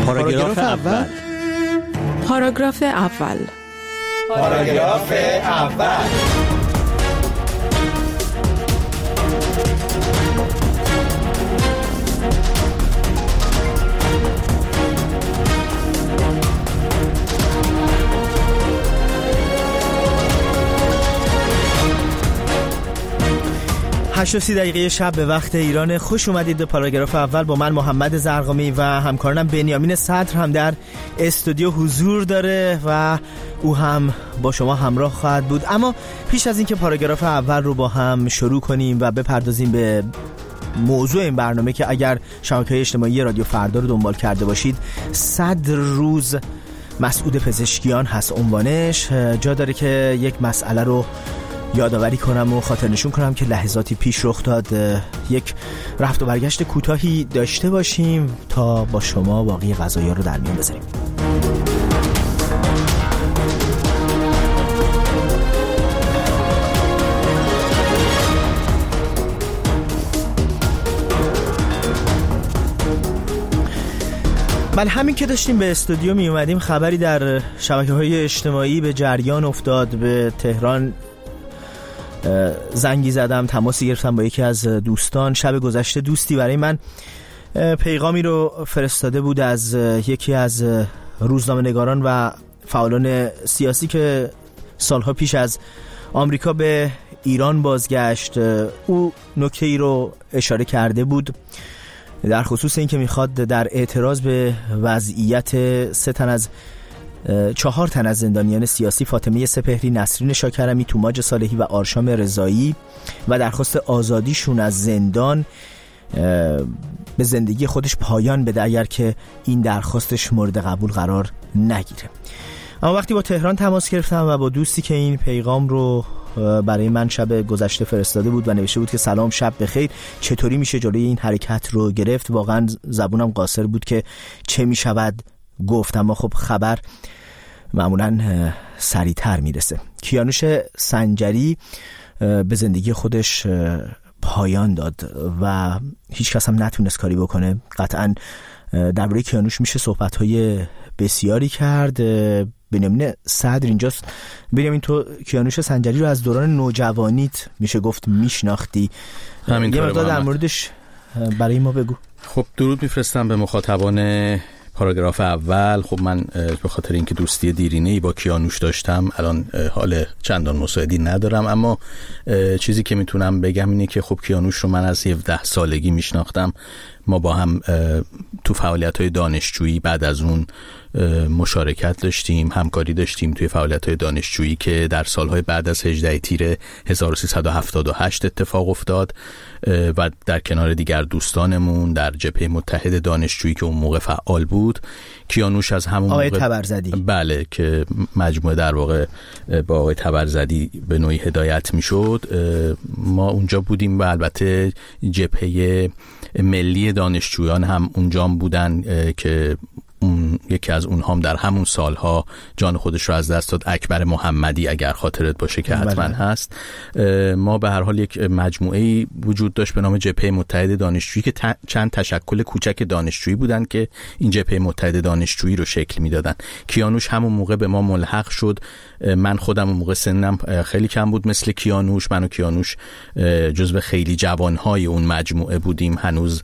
پاراگراف اول. پاراگراف اول. پاراگراف اول. هشت و 30 دقیقه شب به وقت ایران. خوش اومدید به پاراگراف اول. با من محمد زرقامی و همکارانم بنیامین صدر هم در استودیو حضور داره و او هم با شما همراه خواهد بود. اما پیش از اینکه پاراگراف اول رو با هم شروع کنیم و بپردازیم به موضوع این برنامه که اگر شبکه‌های اجتماعی رادیو فردا رو دنبال کرده باشید 100 روز مسعود پزشکیان هست عنوانش، جا داره که یک مسئله رو یادآوری کنم و خاطر نشون کنم که لحظاتی پیش رخ داد. یک رفت و برگشت کوتاهی داشته باشیم تا با شما باقی قضایا رو در میان بذاریم. بله، همین که داشتیم به استودیو می اومدیم خبری در شبکه‌های اجتماعی به جریان افتاد. به تهران زنگی زدم، تماسی گرفتم با یکی از دوستان. شب گذشته دوستی برای من پیغامی رو فرستاده بود از یکی از روزنامه‌نگاران و فعالان سیاسی که سالها پیش از آمریکا به ایران بازگشت. او نکته‌ای رو اشاره کرده بود در خصوص این که میخواد در اعتراض به وضعیت 4 تن از زندانیان سیاسی، فاطمه سپهری، نسرین شاکرمی، توماج صالحی و آرشام رضایی و درخواست آزادیشون از زندان، به زندگی خودش پایان بده اگر که این درخواستش مورد قبول قرار نگیره. اما وقتی با تهران تماس گرفتم و با دوستی که این پیغام رو برای من شب گذشته فرستاده بود و نوشته بود که سلام، شب بخیر، چطوری میشه جلوی این حرکت رو گرفت، واقعا زبونم قاصر بود که چه میشود گفت. اما خب خبر معمولا سریعتر میرسه. کیانوش سنجری به زندگی خودش پایان داد و هیچ کس هم نتونست کاری بکنه. قطعا درباره کیانوش میشه صحبت‌های بسیاری کرد. بنیامین صدر اینجاست. بنیامین، تو کیانوش سنجری رو از دوران نوجوانیت میشه گفت میشناختی، یه مقدار در موردش برای ما بگو. خب درود میفرستم به مخاطبان پاراگراف اول. خب من به خاطر اینکه دوستی دیرینه‌ای با کیانوش داشتم الان حال چندان مساعدی ندارم، اما چیزی که میتونم بگم اینه که خب کیانوش رو من از 17 سالگی میشناختم. ما با هم تو فعالیت‌های دانشجویی بعد از اون مشارکت داشتیم، همکاری داشتیم توی فعالیت‌های دانشجویی که در سالهای بعد از 18 تیر 1378 اتفاق افتاد و در کنار دیگر دوستانمون در جبهه متحد دانشجویی که اون موقع فعال بود. کیانوش از همون آقای تبرزدی، بله، که مجموعه در واقع با آقای تبرزدی به نوعی هدایت میشد، ما اونجا بودیم و البته جبهه ملی دانشجویان هم اونجا بودن که یکی از اونها هم در همون سالها جان خودش رو از دست داد، اکبر محمدی، اگر خاطرت باشه که حتما هست. ما به هر حال یک مجموعه‌ای وجود داشت به نام جبهه متحد دانشجویی که چند تشکل کوچک دانشجویی بودن که این جبهه متحد دانشجویی رو شکل میدادن. کیانوش همون موقع به ما ملحق شد. من خودم اون موقع سنم خیلی کم بود مثل کیانوش. من و کیانوش جزو خیلی جوانهای اون مجموعه بودیم. هنوز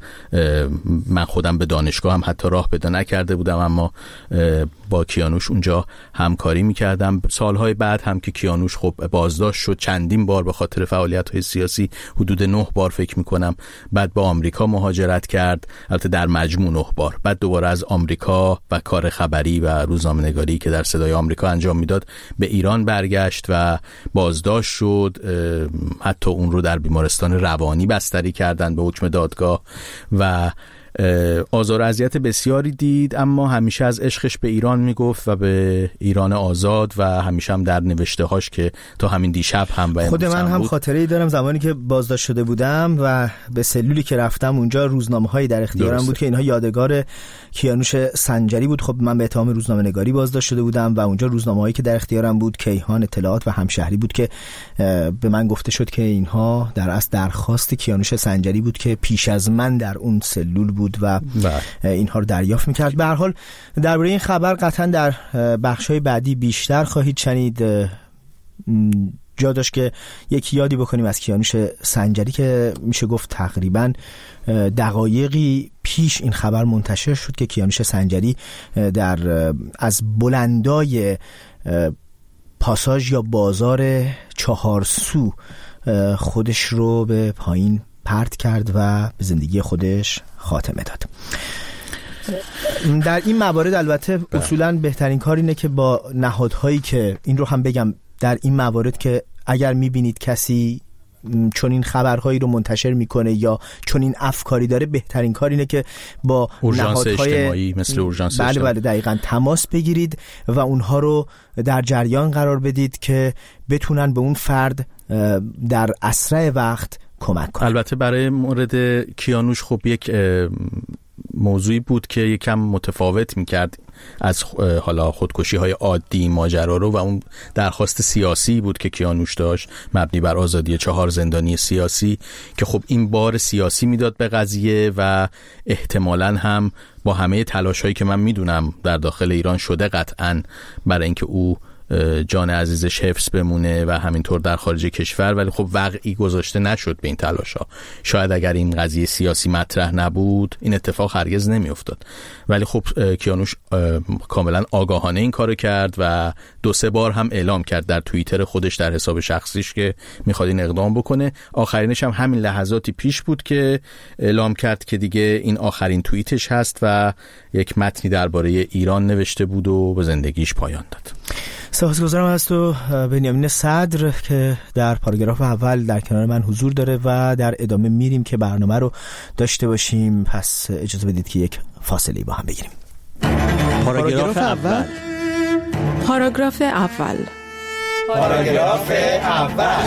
من خودم به دانشگاه هم حتی راه پیدا نکرده بودم، اما با کیانوش اونجا همکاری میکردم. سالهای بعد هم که کیانوش خب بازداشت شد چندین بار به خاطر فعالیت‌های سیاسی، حدود 9 بار فکر میکنم، بعد با آمریکا مهاجرت کرد، البته در مجموع 9 بار. بعد دوباره از آمریکا و کار خبری و روزنامه‌نگاری که در صدای آمریکا انجام میداد به ایران برگشت و بازداشت شد. حتی اون رو در بیمارستان روانی بستری کردن به حکم دادگاه و آزار و اذیت بسیاری دید، اما همیشه از عشقش به ایران میگفت و به ایران آزاد و همیشه هم در نوشته هاش که تا همین دیشب هم خود من هم خاطره ای دارم زمانی که بازداشت شده بودم و به سلولی که رفتم اونجا روزنامه هایی در اختیارم بود که اینها یادگار کیانوش سنجری بود. خب من به اتهام روزنامه نگاری بازداشت شده بودم و اونجا روزنامه هایی که در اختیارم بود کیهان، اطلاعات و همشهری بود که به من گفته شد که اینها در اصل درخواست کیانوش سنجری بود که پیش از من در اون سلول بود بود و اینها رو دریافت میکرد. به هر حال درباره این خبر قطعا در بخش‌های بعدی بیشتر خواهید شنید. جا داشت که یک یادی بکنیم از کیانوش سنجری که میشه گفت تقریباً دقایقی پیش این خبر منتشر شد که کیانوش سنجری از بلندای پاساژ یا بازار چهارسو خودش رو به پایین پرت کرد و به زندگی خودش خاتمه داد. در این موارد البته اصولاً بهترین کار اینه که با نهادهایی که این رو هم بگم، در این موارد که اگر میبینید کسی چون این خبرهایی رو منتشر میکنه یا چون این افکاری داره، بهترین کار اینه که با نهادهای اجتماعی مثل اورژانس بله دقیقاً تماس بگیرید و اونها رو در جریان قرار بدید که بتونن به اون فرد در اسرع وقت کمک کنن. البته برای مورد کیانوش خب یک موضوعی بود که یکم متفاوت میکرد از حالا خودکشی های عادی ماجرا رو، و اون درخواست سیاسی بود که کیانوش داشت مبنی بر آزادی 4 زندانی سیاسی که خب این بار سیاسی میداد به قضیه و احتمالاً هم با همه تلاش‌هایی که من میدونم در داخل ایران شده قطعاً برای اینکه او جان عزیزش حفظ بمونه و همینطور در خارج کشور، ولی خب وقعی گذاشته نشد به این تلاش‌ها. شاید اگر این قضیه سیاسی مطرح نبود این اتفاق هرگز نمی‌افتاد، ولی خب کیانوش کاملا آگاهانه این کارو کرد و 2-3 بار هم اعلام کرد در توییتر خودش در حساب شخصیش که میخواد این اقدام بکنه. آخرینش هم همین لحظاتی پیش بود که اعلام کرد که دیگه این آخرین توییتش هست و یک متنی درباره ایران نوشته بود و به زندگیش پایان داد. سپاسگزارم از تو بنیامین صدر که در پاراگراف اول در کنار من حضور داره و در ادامه میریم که برنامه رو داشته باشیم. پس اجازه بدید که یک فاصله با هم بگیریم. پاراگراف اول. پاراگراف اول. پاراگراف اول.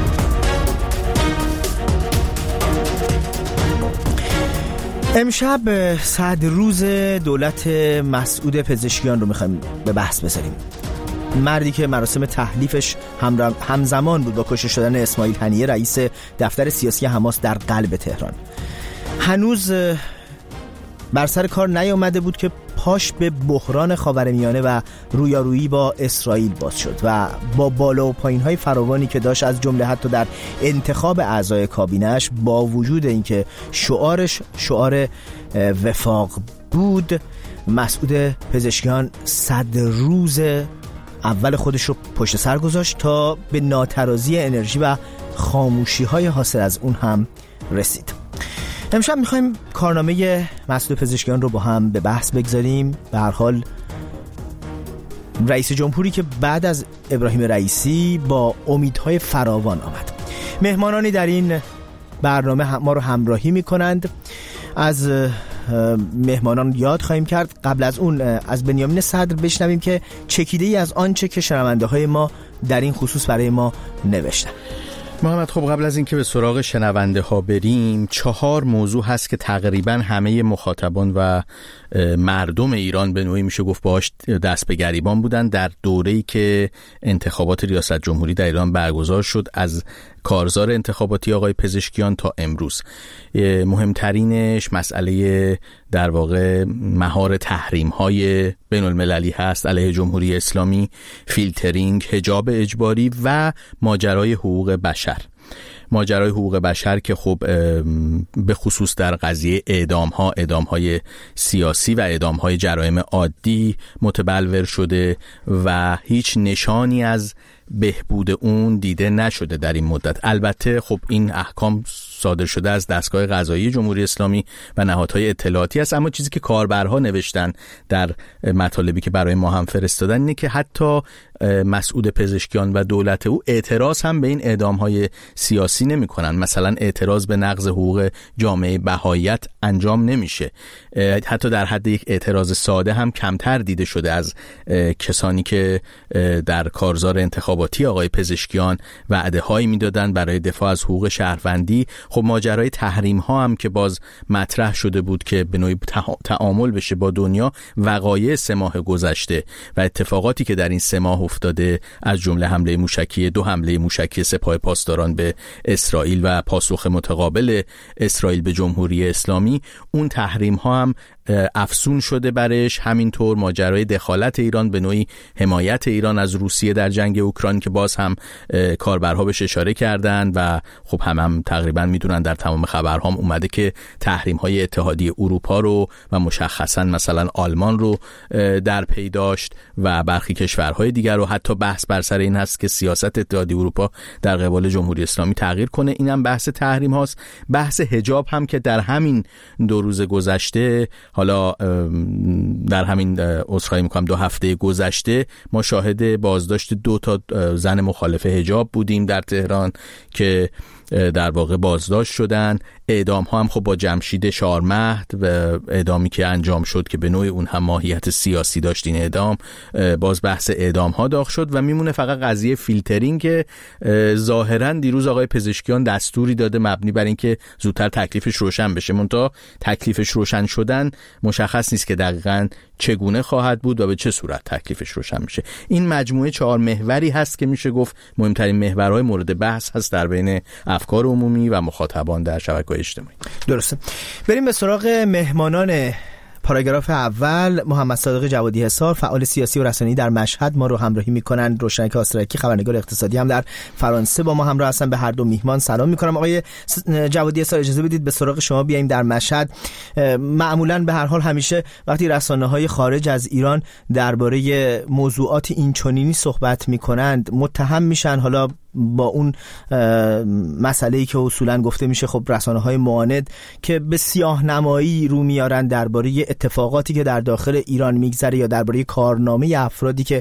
امشب 100 روز دولت مسعود پزشکیان رو میخوایم به بحث بذاریم. مردی که مراسم تحلیفش همزمان بود با کشته شدن اسماعیل هنیه رئیس دفتر سیاسی حماس در قلب تهران. هنوز بر سر کار نیامده بود که پاش به بحران خاورمیانه و رویارویی با اسرائیل باز شد و با بالا و پایین‌های فراوانی که داشت، از جمله حتی در انتخاب اعضای کابینه‌اش، با وجود اینکه شعارش شعار وفاق بود، مسعود پزشکیان 100 روز اول خودش رو پشت سر گذاشت تا به ناترازی انرژی و خاموشی‌های حاصل از اون هم رسید. امشب میخوایم کارنامه مسعود پزشکیان رو با هم به بحث بگذاریم. به هر حال رئیس جمهوری که بعد از ابراهیم رئیسی با امیدهای فراوان آمد. مهمانانی در این برنامه ما رو همراهی میکنند. از مهمانان یاد خواهیم کرد. قبل از اون از بنیامین صدر بشنویم که چکیده‌ای از آنچه که شنونده های ما در این خصوص برای ما نوشتن. محمد، خب قبل از اینکه به سراغ شنونده ها بریم، 4 موضوع هست که تقریبا همه مخاطبان و مردم ایران به نوعی میشه گفت باهاش دست به گریبان بودن در دوره‌ای که انتخابات ریاست جمهوری در ایران برگزار شد، از کارزار انتخاباتی آقای پزشکیان تا امروز. مهمترینش مسئله در واقع مهار تحریم‌های بین‌المللی هست علیه جمهوری اسلامی، فیلترینگ، حجاب اجباری و ماجرای حقوق بشر. ماجرای حقوق بشر که خب به خصوص در قضیه اعدام‌های سیاسی و اعدام‌های جرایم عادی متبلور شده و هیچ نشانی از بهبود اون دیده نشده در این مدت. البته خب این احکام صادر شده از دستگاه قضایی جمهوری اسلامی و نهادهای اطلاعاتی است، اما چیزی که کاربرها نوشتن در مطالبی که برای ما هم فرستادن اینه که حتی مسعود پزشکیان و دولت او اعتراض هم به این اعدام‌های سیاسی نمی‌کنن. مثلا اعتراض به نقض حقوق جامعه بهائیت انجام نمیشه. حتی در حد یک اعتراض ساده هم کمتر دیده شده از کسانی که در کارزار انتخابات انتخاباتی آقای پزشکیان وعده هایی میدادن برای دفاع از حقوق شهروندی. خب ماجرای تحریم ها هم که باز مطرح شده بود که به نوعی تعامل بشه با دنیا. وقایع 3 ماه گذشته و اتفاقاتی که در این 3 ماه افتاده، از جمله حمله موشکی 2 حمله موشکی سپاه پاسداران به اسرائیل و پاسخ متقابل اسرائیل به جمهوری اسلامی، اون تحریم ها هم افزون شده برش. همینطور ماجرای دخالت ایران، به نوعی حمایت ایران از روسیه در جنگ اوکراین که باز هم کاربرها بهش اشاره کردن و خب هم تقریبا میدونن، در تمام خبرها هم اومده که تحریم های اتحادیه اروپا رو و مشخصا مثلا آلمان رو در پی داشت و برخی کشورهای دیگر رو. حتی بحث بر سر این هست که سیاست اتحادیه اروپا در قبال جمهوری اسلامی تغییر کنه. اینم بحث تحریم هاست. بحث حجاب هم که در همین 2 روز گذشته، حالا در همین عذرخواهی میکنم 2 هفته گذشته، ما شاهد بازداشت 2 تا زن مخالف حجاب بودیم در تهران که در واقع بازداشت شدن. اعدام ها هم خب با جمشید شارمهد و اعدامی که انجام شد که به نوعی اون هم ماهیت سیاسی داشت، این اعدام باز بحث اعدام ها داغ شد و میمونه فقط قضیه فیلترینگ که ظاهرا دیروز آقای پزشکیان دستوری داده مبنی بر اینکه زودتر تکلیفش روشن بشه. منتها تکلیفش روشن شدن مشخص نیست که دقیقاً چگونه خواهد بود و به چه صورت تکلیفش روشن میشه. این مجموعه 4 محوری هست که میشه گفت مهمترین محورهای مورد بحث هست در بین افکار عمومی و مخاطبان در شبکه‌های اجتماعی. درسته. بریم به سراغ مهمانان پاراگراف اول. محمد صادق جوادی حصار، فعال سیاسی و رسانه‌ای در مشهد، ما رو همراهی میکنن. روشنک آسرکی، خبرنگار اقتصادی، هم در فرانسه با ما همراه هستن. به هر دو میهمان سلام میکنم. آقای جوادی حصار، اجازه بدید به سراغ شما بیایم در مشهد. معمولاً به هر حال همیشه وقتی رسانه‌های خارج از ایران درباره موضوعات اینچنینی صحبت میکنند متهم میشن، حالا با اون مسئله‌ای که اصولاً گفته میشه خب رسانه‌های معاند که به سیاه‌نمایی رو میارن درباره اتفاقاتی که در داخل ایران میگذره یا درباره کارنامه افرادی که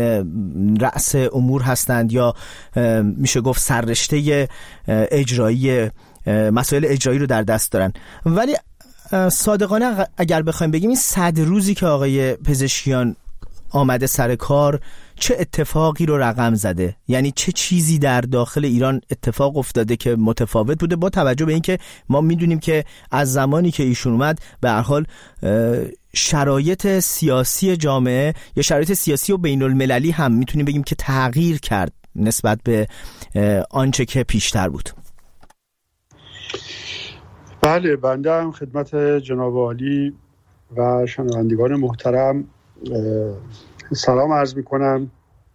رأس امور هستند یا میشه گفت سررشته اجرایی مسائل اجرایی رو در دست دارن. ولی صادقانه اگر بخوایم بگیم این 100 روزی که آقای پزشکیان آمده سر کار چه اتفاقی رو رقم زده؟ یعنی چه چیزی در داخل ایران اتفاق افتاده که متفاوت بوده، با توجه به اینکه ما میدونیم که از زمانی که ایشون اومد به هر حال شرایط سیاسی جامعه یا شرایط سیاسی و بین المللی هم میتونیم بگیم که تغییر کرد نسبت به آنچه که پیشتر بود. بله، بنده هم خدمت جناب عالی و شنوندگان محترم سلام عرض میکنم.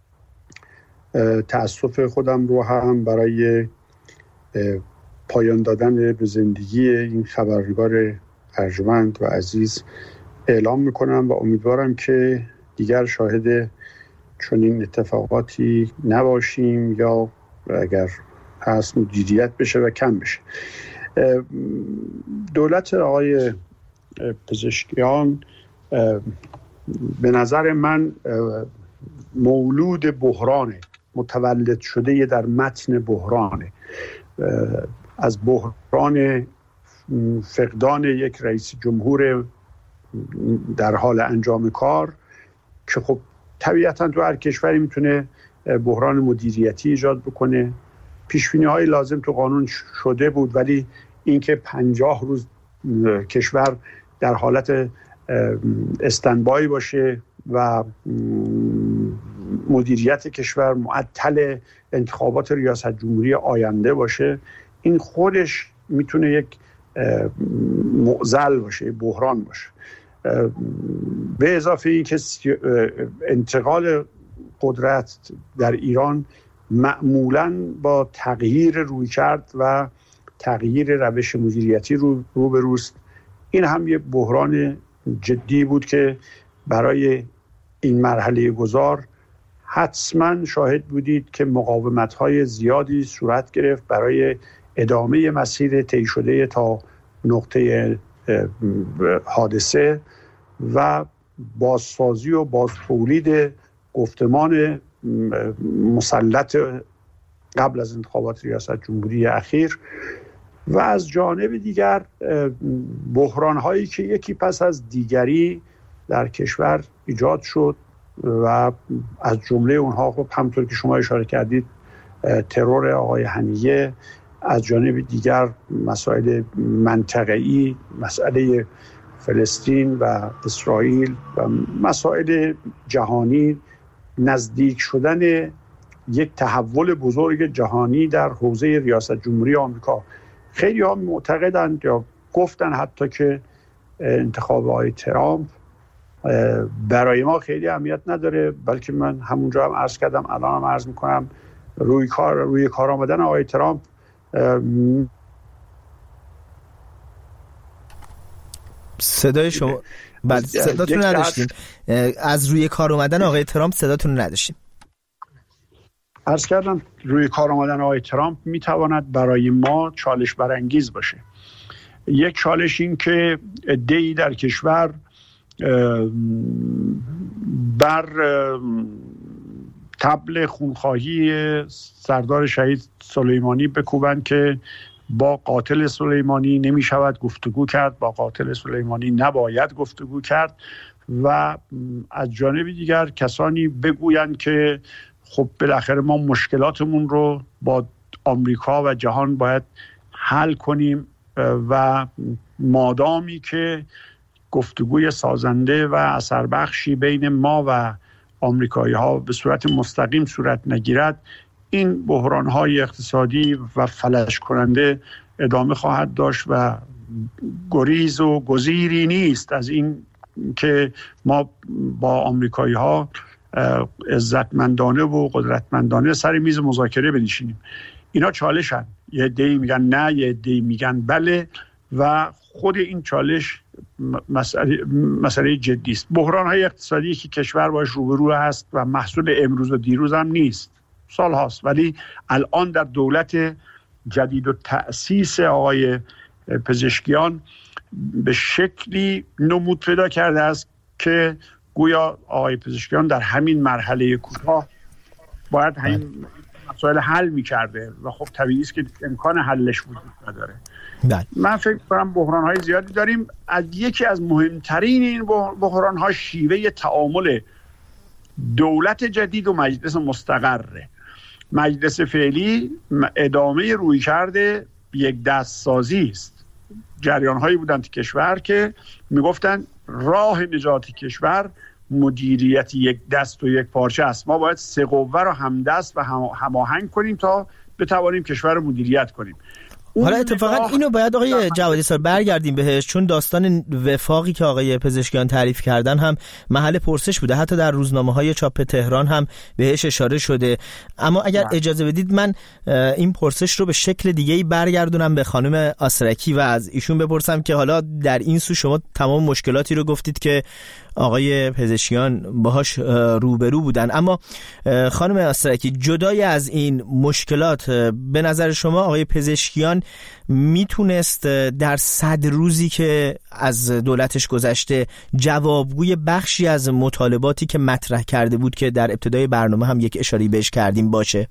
تأسف خودم رو هم برای پایان دادن به زندگی این خبرنگار ارجمند و عزیز اعلام میکنم و امیدوارم که دیگر شاهد چنین اتفاقاتی نباشیم یا اگر هست مدیریت بشه و کم بشه. دولت آقای پزشکیان به نظر من مولود بحرانه، متولد شده در متن بحرانه، از بحران فقدان یک رئیس جمهور در حال انجام کار که خب طبیعتاً تو هر کشوری میتونه بحران مدیریتی ایجاد بکنه. پیش‌بینی‌های لازم تو قانون شده بود، ولی اینکه 50 روز کشور در حالت استندبای باشه و مدیریت کشور معطل انتخابات ریاست جمهوری آینده باشه، این خودش میتونه یک معضل باشه، بحران باشه. به اضافه این که انتقال قدرت در ایران معمولاً با تغییر رویکرد و تغییر روش مدیریتی روبروست. این هم یه بحران جدی بود که برای این مرحله گذار حتما شاهد بودید که مقاومت‌های زیادی صورت گرفت برای ادامه مسیر طی شده تا نقطه حادثه و بازسازی و بازتولید گفتمان مسلط قبل از انتخابات ریاست جمهوری اخیر و از جانب دیگر بحران‌هایی که یکی پس از دیگری در کشور ایجاد شد و از جمله اونها خب همونطور که شما اشاره کردید ترور آقای هنیه، از جانب دیگر مسائل منطقه‌ای، مسئله فلسطین و اسرائیل و مسائل جهانی، نزدیک شدن یک تحول بزرگ جهانی در حوزه ریاست جمهوری آمریکا. خیلی ها معتقدند یا گفتن حتی که انتخاب آقای ترامپ برای ما خیلی اهمیت نداره، بلکه من همونجا هم عرض کردم، الان هم عرض میکنم، روی کار آمدن آقای ترامپ صدای شما صداتون نداشتیم. از روی کار آمدن آقای ترامپ صداتون نداشتیم. عرض کردم روی کار آمدن آقای ترامپ میتواند برای ما چالش برانگیز باشه. یک چالش این که عده‌ای در کشور بر طبل خونخواهی سردار شهید سلیمانی بکوبند که با قاتل سلیمانی نمی شود گفتگو کرد، با قاتل سلیمانی نباید گفتگو کرد، و از جانب دیگر کسانی بگویند که خب بالاخره ما مشکلاتمون رو با آمریکا و جهان باید حل کنیم و مادامی که گفتگوی سازنده و اثربخشی بین ما و آمریکایی ها به صورت مستقیم صورت نگیرد، این بحران های اقتصادی و فلج کننده ادامه خواهد داشت و گریز و گزیری نیست از این که ما با آمریکایی ها عزتمندانه و قدرتمندانه سر میز مذاکره بنشینیم. اینا چالشن، یه عده‌ای میگن نه، یه عده‌ای میگن بله، و خود این چالش مسئله جدی است. بحران‌های اقتصادی که کشور باش روبرو هست و محصول امروز و دیروز هم نیست، سال هاست، ولی الان در دولت جدید و تأسیس آقای پزشکیان به شکلی نمود پیدا کرده است که گویا آقای پزشکیان در همین مرحله کوتاه باید همین مسائل حل می‌کرده و خب طبیعی است که امکان حلش وجود نداره. من فکر کنم بحران‌های زیادی داریم. یکی از مهمترین این بحران‌ها شیوه تعامل دولت جدید و مجلس مستقره. مجلس فعلی ادامه رویکرد یک دست سازی است. جریان‌هایی بودند تو کشور که میگفتند راه نجات کشور مدیریت یک دست و یک پارچه است. ما باید سه قوه رو همدست و هماهنگ کنیم تا بتوانیم کشور رو مدیریت کنیم. حالا اتفاقا اینو باید آقای جوادی سال برگردیم بهش، چون داستان وفاقی که آقای پزشکیان تعریف کردن هم محل پرسش بوده، حتی در روزنامه‌های چاپ تهران هم بهش اشاره شده. اما اگر اجازه بدید من این پرسش رو به شکل دیگه‌ای برگردونم به خانم آسرکی و از ایشون بپرسم که حالا در این سو شما تمام مشکلاتی رو گفتید که آقای پزشکیان باهاش روبرو بودن، اما خانم آسرکی جدای از این مشکلات به نظر شما آقای پزشکیان میتونست در 100 روزی که از دولتش گذشته جوابگوی بخشی از مطالباتی که مطرح کرده بود که در ابتدای برنامه هم یک اشاری بهش کردیم باشه؟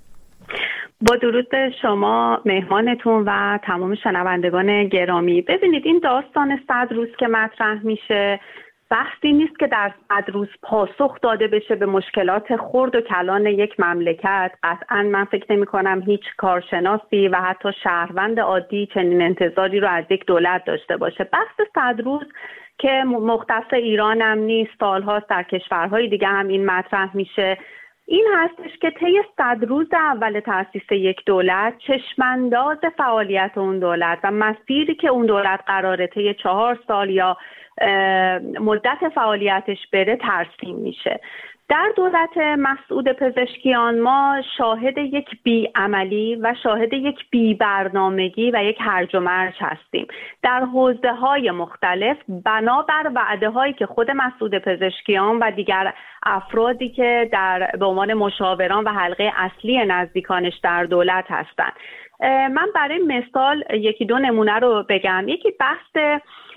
با درود به شما مهمانتون و تمام شنوندگان گرامی. ببینید این داستان 100 روز که مطرح میشه بحثی نیست که در 100 روز پاسخ داده بشه به مشکلات خرد و کلان یک مملکت. قطعاً من فکر نمی کنم هیچ کارشناسی و حتی شهروند عادی چنین انتظاری رو از یک دولت داشته باشه. بحث 100 روز که مختص ایران هم نیست، سالهاست در کشورهای دیگه هم این مطرح میشه، این هستش که طی 100 روز اول تأسیس یک دولت چشمانداز فعالیت اون دولت و مسیری که اون دولت قراره طی 4 سال یا مدت فعالیتش بره ترسیم میشه. در دولت مسعود پزشکیان ما شاهد یک بی‌عملی و شاهد یک بی‌برنامگی و یک هرج و مرج هستیم در حوزه‌های مختلف بنابر وعده‌هایی که خود مسعود پزشکیان و دیگر افرادی که به عنوان مشاوران و حلقه اصلی نزدیکانش در دولت هستند. من برای مثال یکی دو نمونه رو بگم. یکی بحث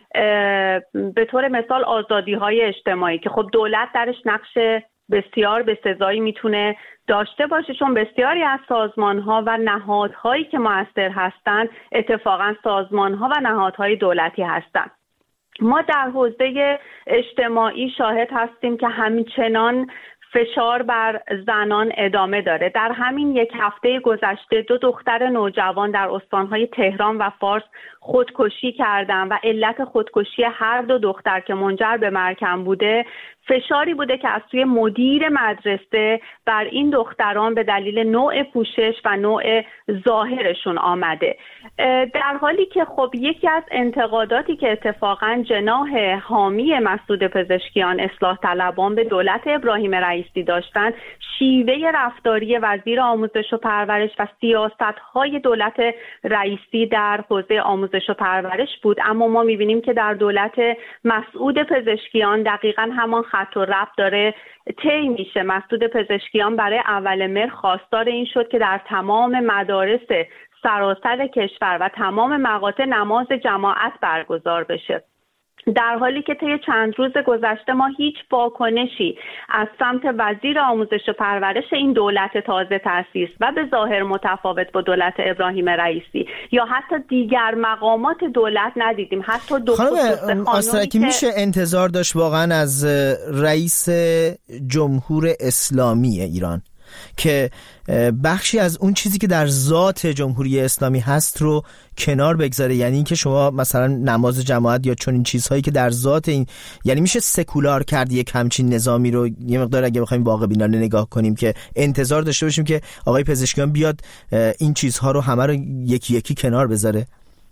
به طور مثال آزادی‌های اجتماعی که خب دولت درش نقش بسیار بسزایی میتونه داشته باشه، چون بسیاری از سازمان‌ها و نهادهایی که مؤثر هستند اتفاقاً سازمان‌ها و نهادهای دولتی هستند. ما در حوزه اجتماعی شاهد هستیم که همچنان فشار بر زنان ادامه داره. در همین یک هفته گذشته 2 دختر نوجوان در استانهای تهران و فارس خودکشی کردن و علت خودکشی هر 2 دختر که منجر به مرگ بوده فشاری بوده که از سوی مدیر مدرسه بر این دختران به دلیل نوع پوشش و نوع ظاهرشون آمده. در حالی که خب یکی از انتقاداتی که اتفاقا جناح حامی مسعود پزشکیان اصلاح طلبان به دولت ابراهیم رئیسی داشتن شیوه رفتاری وزیر آموزش و پرورش و سیاست‌های دولت رئیسی در حوزه آموزش و پرورش بود، اما ما می‌بینیم که در دولت مسعود پزشکیان دقیقاً همان خط و ربط داره طی میشه. مسعود پزشکیان برای اول مهر خواستار این شد که در تمام مدارس سراسر کشور و تمام مقاطع نماز جماعت برگزار بشه، در حالی که طی چند روز گذشته ما هیچ واکنشی از سمت وزیر آموزش و پرورش این دولت تازه تأسیس و به ظاهر متفاوت با دولت ابراهیم رئیسی یا حتی دیگر مقامات دولت ندیدیم. حتی خانم آسترکی میشه انتظار داشت واقعا از رئیس جمهور اسلامی ایران که بخشی از اون چیزی که در ذات جمهوری اسلامی هست رو کنار بگذاره، یعنی اینکه شما مثلا نماز جماعت یا چون این چیزهایی که در ذات این، یعنی میشه سکولار کرد یک همچین نظامی رو یه مقدار اگه بخوایم واقع بینانه نگاه کنیم که انتظار داشته باشیم که آقای پزشکیان بیاد این چیزها رو همه رو یکی یکی کنار بذاره؟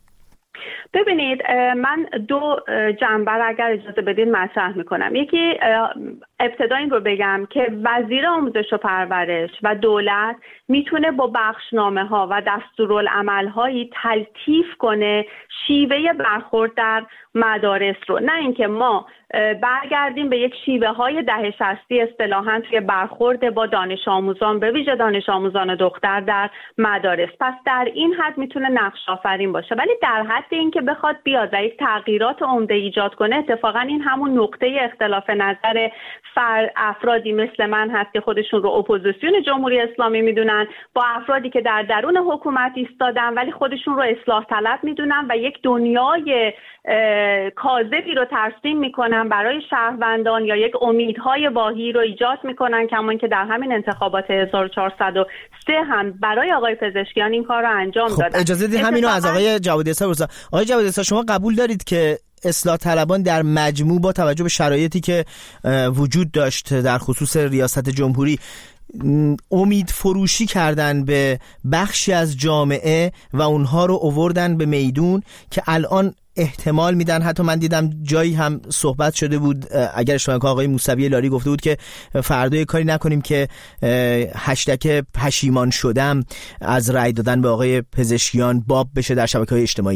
ببینید، من 2 جنبه اگر اجازه بدید مطرح میکنم. یکی ابتدا این رو بگم که وزیر آموزش و پرورش و دولت میتونه با بخشنامه ها و دستورالعمل هایی تلطیف کنه شیوه برخورد در مدارس رو، نه اینکه ما برگردیم به یک شیوه های دهه 60 اصطلاحاً توی برخورد با دانش آموزان، به ویژه دانش آموزان دختر در مدارس. پس در این حد میتونه نقش آفرین باشه، ولی در حد این که بخواد بیاد و یک تغییرات عمده ایجاد کنه، اتفاقاً این همون نقطه اختلاف نظر افرادی مثل من هست که خودشون رو اپوزیسیون جمهوری اسلامی میدونن با افرادی که در درون حکومت ایستادن ولی خودشون رو اصلاح طلب میدونن و یک دنیای کاذبی رو ترسیم میکنن برای شهروندان یا یک امیدهای واهی رو ایجاد میکنن، کمان که در همین انتخابات 1403 هم برای آقای پزشکیان این کار رو انجام دادن. اجازه بدید همینو از آقای جوادی اسا بپرسم. آقای جوادی اسا، شما قبول دارید که اصلاح طلبان در مجموع با توجه به شرایطی که وجود داشت در خصوص ریاست جمهوری امید فروشی کردن به بخشی از جامعه و اونها رو آوردن به میدون که الان احتمال میدن، حتی من دیدم جایی هم صحبت شده بود، اگر اشتباه نکنم آقای موسوی لاری گفته بود که فردا کاری نکنیم که هشتگ پشیمان شدم از رأی دادن به آقای پزشکیان باب بشه در شبکه‌های اجتماعی.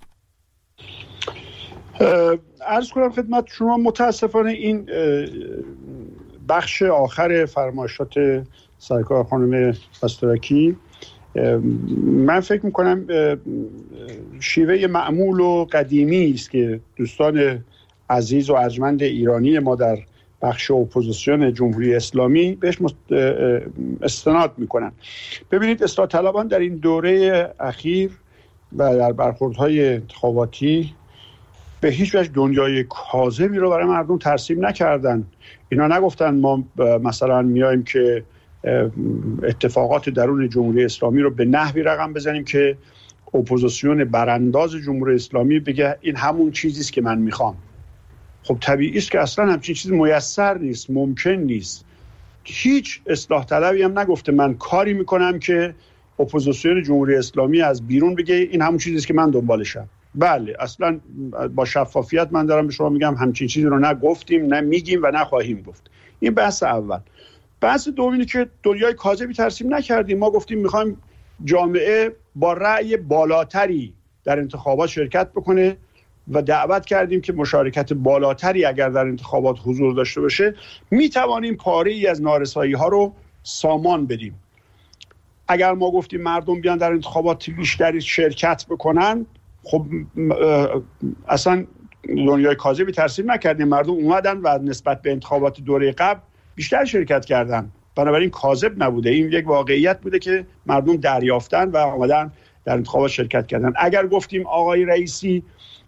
عرض کنم خدمت شما متاسفانه این بخش آخر فرمایشات سرکار خانم آسترکی من فکر میکنم شیوه معمول و قدیمی است که دوستان عزیز و ارجمند ایرانی ما در بخش اپوزیسیون جمهوری اسلامی بهش استناد میکنن. ببینید، اصلاح طلبان در این دوره اخیر و در برخوردهای انتخاباتی به هیچ وجه دنیای کاذبی رو برای مردم ترسیم نکردن. اینا نگفتن ما مثلا میایم که اتفاقات درون جمهوری اسلامی رو به نحوی رقم بزنیم که اپوزیسیون برانداز جمهوری اسلامی بگه این همون چیزی است که من میخوام. خب طبیعی است که اصلا همچین چیزی میسر نیست، ممکن نیست. هیچ اصلاح طلبی هم نگفته من کاری میکنم که اپوزیسیون جمهوری اسلامی از بیرون بگه این همون چیزی است که من دنبالشم. بله، اصلا با شفافیت من دارم به شما میگم همچین چیزی رو نه گفتیم، نه میگیم و نه خواهیم گفت. این بحث اول. بحث دوم اینه که دنیای کاذبی ترسیم نکردیم. ما گفتیم میخوایم جامعه با رأی بالاتری در انتخابات شرکت بکنه و دعوت کردیم که مشارکت بالاتری اگر در انتخابات حضور داشته باشه میتوانیم پاره‌ای از نارسایی ها رو سامان بدیم. اگر ما گفتیم مردم بیان در انتخابات بیشتری شرکت بکنن، خب اصلا دنیای کاذبی ترسیم نکردیم. مردم اومدن و نسبت به انتخابات دوره قبل بیشتر شرکت کردن، بنابراین کاذب نبوده. این یک واقعیت بوده که مردم دریافتن و آمدن در انتخابات شرکت کردن. اگر گفتیم آقای رئیسی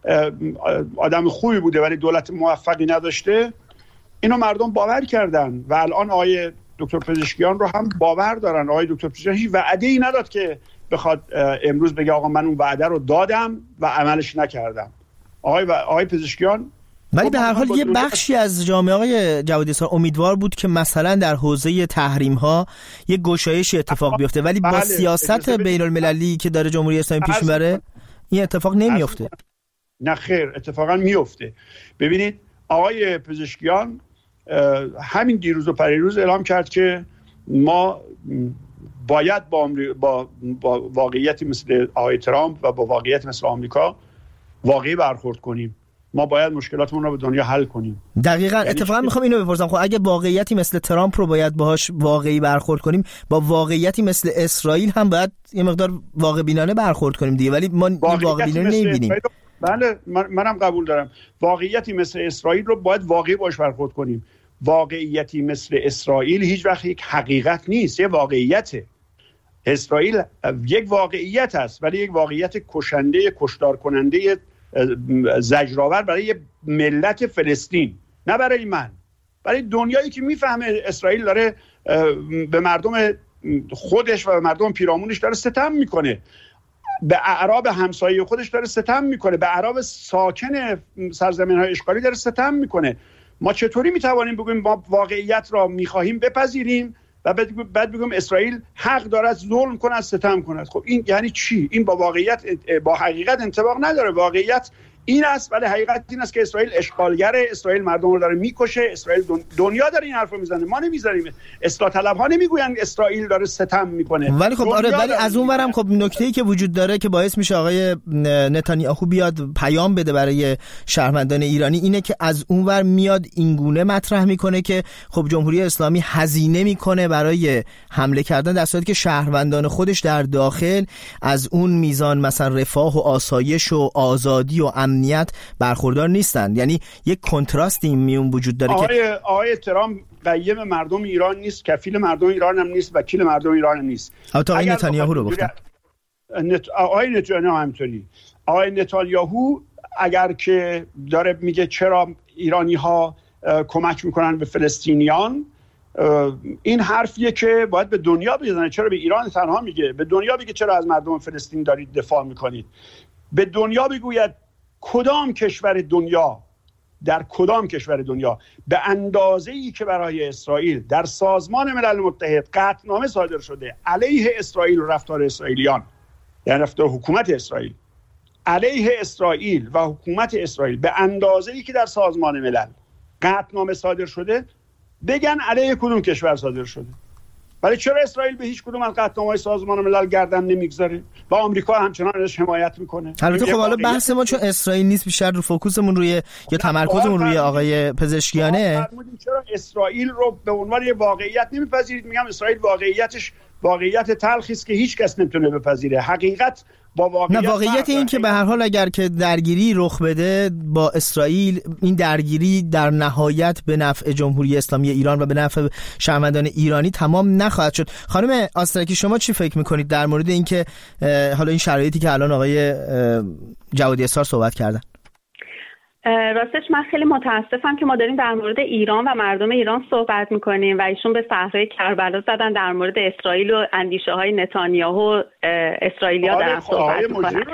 آدم خوبی بوده ولی دولت موفقی نداشته، اینو مردم باور کردن و الان آقای دکتر پزشکیان رو هم باور دارن. آقای دکتر پزشکیان هیچ وعده‌ای نداد که بخواد امروز بگه آقا من اون وعده رو دادم و عملش نکردم. آقای پزشکیان ولی به هر حال یه بخشی از جامعه آقای جوادی اسار امیدوار بود که مثلا در حوزه تحریم ها یه گشایشی اتفاق بیفته، ولی با سیاست بین المللی که داره جمهوری اسلامی پیش میبره این اتفاق نمیفته. نه خیر، اتفاقا میفته. ببینید آقای پزشکیان همین دیروز و پریروز اعلام کرد که ما باید با واقعیتی مثل آقای ترامپ و با واقعیت مثل آمریکا واقعی برخورد کنیم. ما باید مشکلاتمون رو به دنیا حل کنیم. دقیقاً اتفاقا میخوام اینو بپرسم، خب اگه واقعیتی مثل ترامپ رو باید باهاش واقعی برخورد کنیم، با واقعیتی مثل اسرائیل هم باید یه مقدار واقع بینانه برخورد کنیم دیگه، ولی ما واقع بینانه نمیبینیم. بله منم قبول دارم واقعیتی مثل اسرائیل رو باید واقعی باش برخورد کنیم. واقعیتی مثل اسرائیل هیچ وقت یک حقیقت نیست، یه واقعیته. اسرائیل یک واقعیت است ولی یک واقعیت کشنده، کشتار کننده، زجرآور برای ملت فلسطین، نه برای من، برای دنیایی که میفهمه اسرائیل داره به مردم خودش و به مردم پیرامونش داره ستم میکنه، به اعراب همسایه خودش داره ستم میکنه، به اعراب ساکن سرزمین‌های اشغالی داره ستم میکنه. ما چطوری میتوانیم بگیم ما واقعیت را میخواهیم بپذیریم و بعد بگیم اسرائیل حق دارد ظلم کند، ستم کند؟ خب این یعنی چی؟ این با واقعیت، با حقیقت انطباق نداره. واقعیت این است، ولی حقیقت این است که اسرائیل اشغالگره، اسرائیل مردم رو داره میکشه، اسرائیل دنیا داره این حرفو میزنه، ما نمیذاریم. اصلاح طلب‌ها نمیگویند اسرائیل داره ستم میکنه. ولی خب آره، ولی از اون ورم خب نکته‌ای که وجود داره که باعث میشه آقای نتانیاهو بیاد پیام بده برای شهروندان ایرانی اینه که از اون ور میاد اینگونه مطرح میکنه که خب جمهوری اسلامی هزینه میکنه برای حمله کردن، در صورتی که شهروندان خودش در داخل از اون میزان مثلا رفاه و آسایش و آزادی و امنیت برخوردار نیستند. یعنی یک کنتراست این میون وجود داره که آقای ترامپ قیم مردم ایران نیست، کفیل مردم ایران هم نیست، وکیل مردم ایران هم نیست. آقای نتانیاهو رو گفتم. آقای نتانیاهو همینطوری. آقای نتانیاهو اگر که داره میگه چرا ایرانی ها کمک میکنن به فلسطینیان، این حرفیه که باید به دنیا بزنه. چرا به ایران تنها میگه؟ به دنیا بگه چرا از مردم فلسطین دارید دفاع میکنید. به دنیا بگوید کدام کشور دنیا، در کدام کشور دنیا به اندازه‌ای که برای اسرائیل در سازمان ملل متحد قطعنامه صادر شده علیه اسرائیل و رفتار اسرائیلیان، یعنی رفتار حکومت اسرائیل علیه اسرائیل و حکومت اسرائیل، به اندازه‌ای که در سازمان ملل قطعنامه صادر شده، بگن علیه کدوم کشور صادر شده. ولی چرا اسرائیل به هیچ کدوم از قطعنامه‌های سازمان ملل گردن نمیگذاره و آمریکا همچنان ازش حمایت میکنه؟ البته خب حالا بحث ما چون اسرائیل نیست، بیشتر رو فوکوسمون روی یا تمرکزمون روی آقای پزشکیانه. چرا اسرائیل رو به عنوان یه واقعیت نمیپذیرید؟ میگم اسرائیل واقعیتش واقعیت تلخی است که هیچ کس نمیتونه بپذیره. حقیقت با واقعیت، نه واقعیت این که به هر حال اگر که درگیری رخ بده با اسرائیل، این درگیری در نهایت به نفع جمهوری اسلامی ایران و به نفع شهروندان ایرانی تمام نخواهد شد. خانم آسترکی شما چی فکر میکنید در مورد این که حالا این شرایطی که الان آقای جوادی اسار صحبت کردن؟ راستش من خیلی متاسفم که ما داریم در مورد ایران و مردم ایران صحبت میکنیم و ایشون به صحرای کربلا زدن در مورد اسرائیل و اندیشه های نتانیاهو اسرائیلیا دارن صحبت میکنن.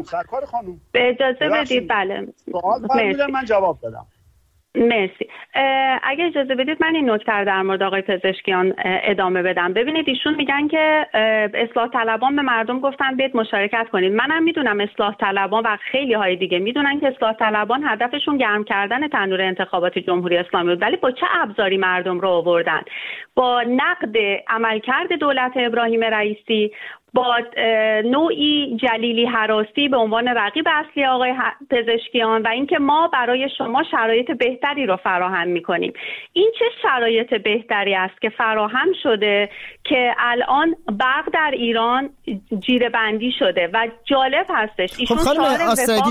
به اجازه بدید بله من جواب بدم. مرسی. اگه اجازه بدید من این نکته رو در مورد آقای پزشکیان ادامه بدم. ببینید ایشون میگن که اصلاح طلبان به مردم گفتن بیاید مشارکت کنید. منم میدونم اصلاح طلبان و خیلی های دیگه میدونن که اصلاح طلبان هدفشون گرم کردن تنور انتخابات جمهوری اسلامی بود، ولی با چه ابزاری مردم رو آوردن؟ با نقد عملکرد دولت ابراهیم رئیسی، با نوعی جلیلی هراسی به عنوان رقیب اصلی آقای پزشکیان و اینکه ما برای شما شرایط بهتری رو فراهم می‌کنیم. این چه شرایط بهتری است که فراهم شده که الان برق در ایران جیره‌بندی شده و جالب هستش. ایشون خانم آسترکی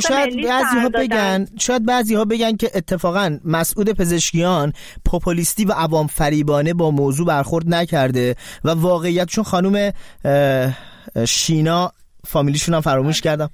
شاید بعضی‌ها بگن که اتفاقاً مسعود پزشکیان پوپولیستی و عوام فریبانه با موضوع برخورد نکرده و واقعیت چون خانم شینا فامیلیشون هم فراموش کردم،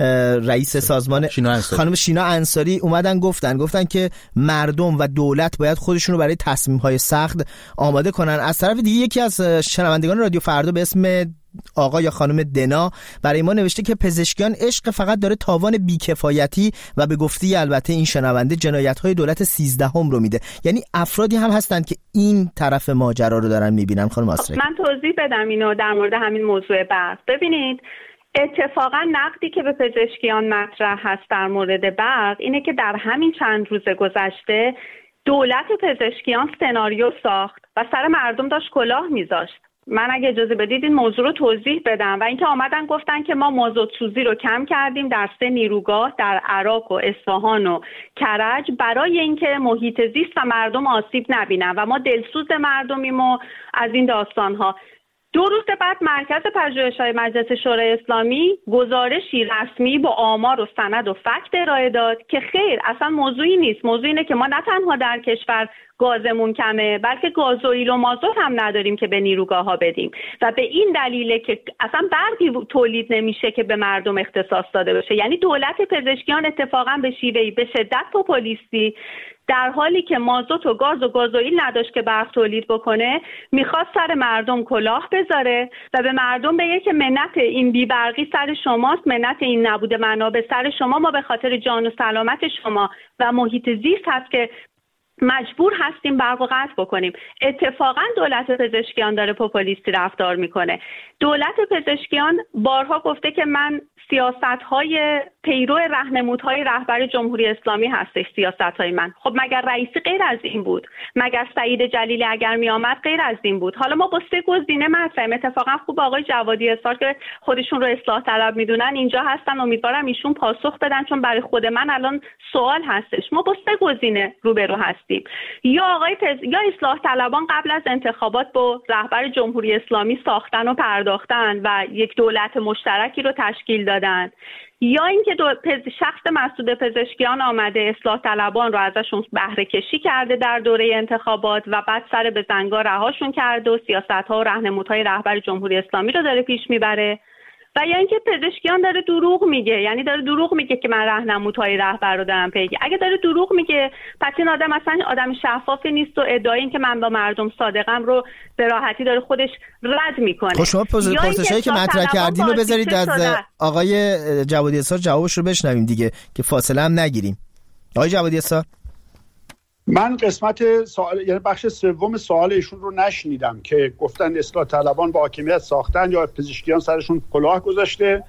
رئیس سازمان خانم شینا انصاری اومدن گفتن که مردم و دولت باید خودشون رو برای تصمیم‌های سخت آماده کنن. از طرف دیگه یکی از شنوندگان رادیو فردا به اسم آقا یا خانم دنا برای ما نوشته که پزشکیان عشق فقط داره تاوان بیکفایتی و به گفته البته این شنونده جنایت‌های دولت 13 رو میده. یعنی افرادی هم هستن که این طرف ماجرا رو دارن میبینن. خانم آسرک من توضیح بدم اینو در مورد همین موضوع برق. ببینید اتفاقا نقدی که به پزشکیان مطرح هست در مورد برق اینه که در همین چند روز گذشته دولت پزشکیان سناریو ساخت و سر مردم داشت کلاه میذاشت. من اگه اجازه بدید این موضوع رو توضیح بدم. و اینکه آمدن گفتن که ما مازوت سوزی رو کم کردیم در 3 نیروگاه در عراق و اصفهان و کرج برای اینکه محیط زیست و مردم آسیب نبینن و ما دلسوز مردمیم و از این داستان‌ها. 2 روز بعد مرکز پژوهش‌های مجلس شورای اسلامی گزارشی رسمی با آمار و سند و فکت ارائه داد که خیر اصلا موضوعی نیست. موضوع اینه که ما نه تنها در کشور گازمون کمه بلکه گازوئیل و مازوت هم نداریم که به نیروگاه‌ها بدیم و به این دلیله که اصلا برقی تولید نمیشه که به مردم اختصاص داده بشه. یعنی دولت پزشکیان اتفاقا به شیوهی به شدت پوپولیستی در حالی که مازوت و گاز و گازوئیل نداشت که برق تولید بکنه میخواست سر مردم کلاه بذاره و به مردم بگه که منت این بی‌برقی سر شماست، منت این نبوده منابع سر شما، ما به خاطر جان و سلامت شما و محیط زیست هست که مجبور هستیم برق و قطع بکنیم. اتفاقا دولت پزشکیان داره پوپولیستی رفتار میکنه. دولت پزشکیان بارها گفته که من سیاست‌های پیرو راهنمودهای رهبر جمهوری اسلامی هستش سیاست‌های من. خب مگر رئیسی غیر از این بود؟ مگر سعید جلیلی اگر می آمد غیر از این بود؟ حالا ما با 3 گزینه مطرحیم. اتفاقا خوب آقای جوادی اسار که خودشون رو اصلاح طلب میدونن اینجا هستن، امیدوارم ایشون پاسخ بدن چون برای خود من الان سوال هستش. ما با 3 گزینه روبرو هستیم. یا یا اصلاح طلبان قبل از انتخابات با رهبر جمهوری اسلامی ساختن و پرداختن و یک دولت مشترکی رو تشکیل دادن، یا اینکه شخص مسعود پزشکیان آمده اصلاح طلبان رو ازشون بهره کشی کرده در دوره انتخابات و بعد سر به زنگا رهاشون کرده و سیاست‌ها و راهنمودهای رهبر جمهوری اسلامی رو داره پیش میبره، و یا اینکه پزشکیان داره دروغ میگه. یعنی داره دروغ میگه که من راهنمودهای رهبر رو دارم پیگیری. اگه داره دروغ میگه پس این آدم اصلا آدم شفافی نیست و ادعای این که من با مردم صادقم رو به راحتی داره خودش رد میکنه. خب شما پرسشایی که مطرح کردین رو بذارید از آقای جوادی اسار جوابش رو بشنویم دیگه که فاصله هم نگیریم. آقای جوادی اسار، من قسمت سوال یعنی بخش سوم سوال ایشون رو نشنیدم که گفتن اصلاح طلبان با حاکمیت ساختن یا پزشکیان سرشون کلاه گذاشته.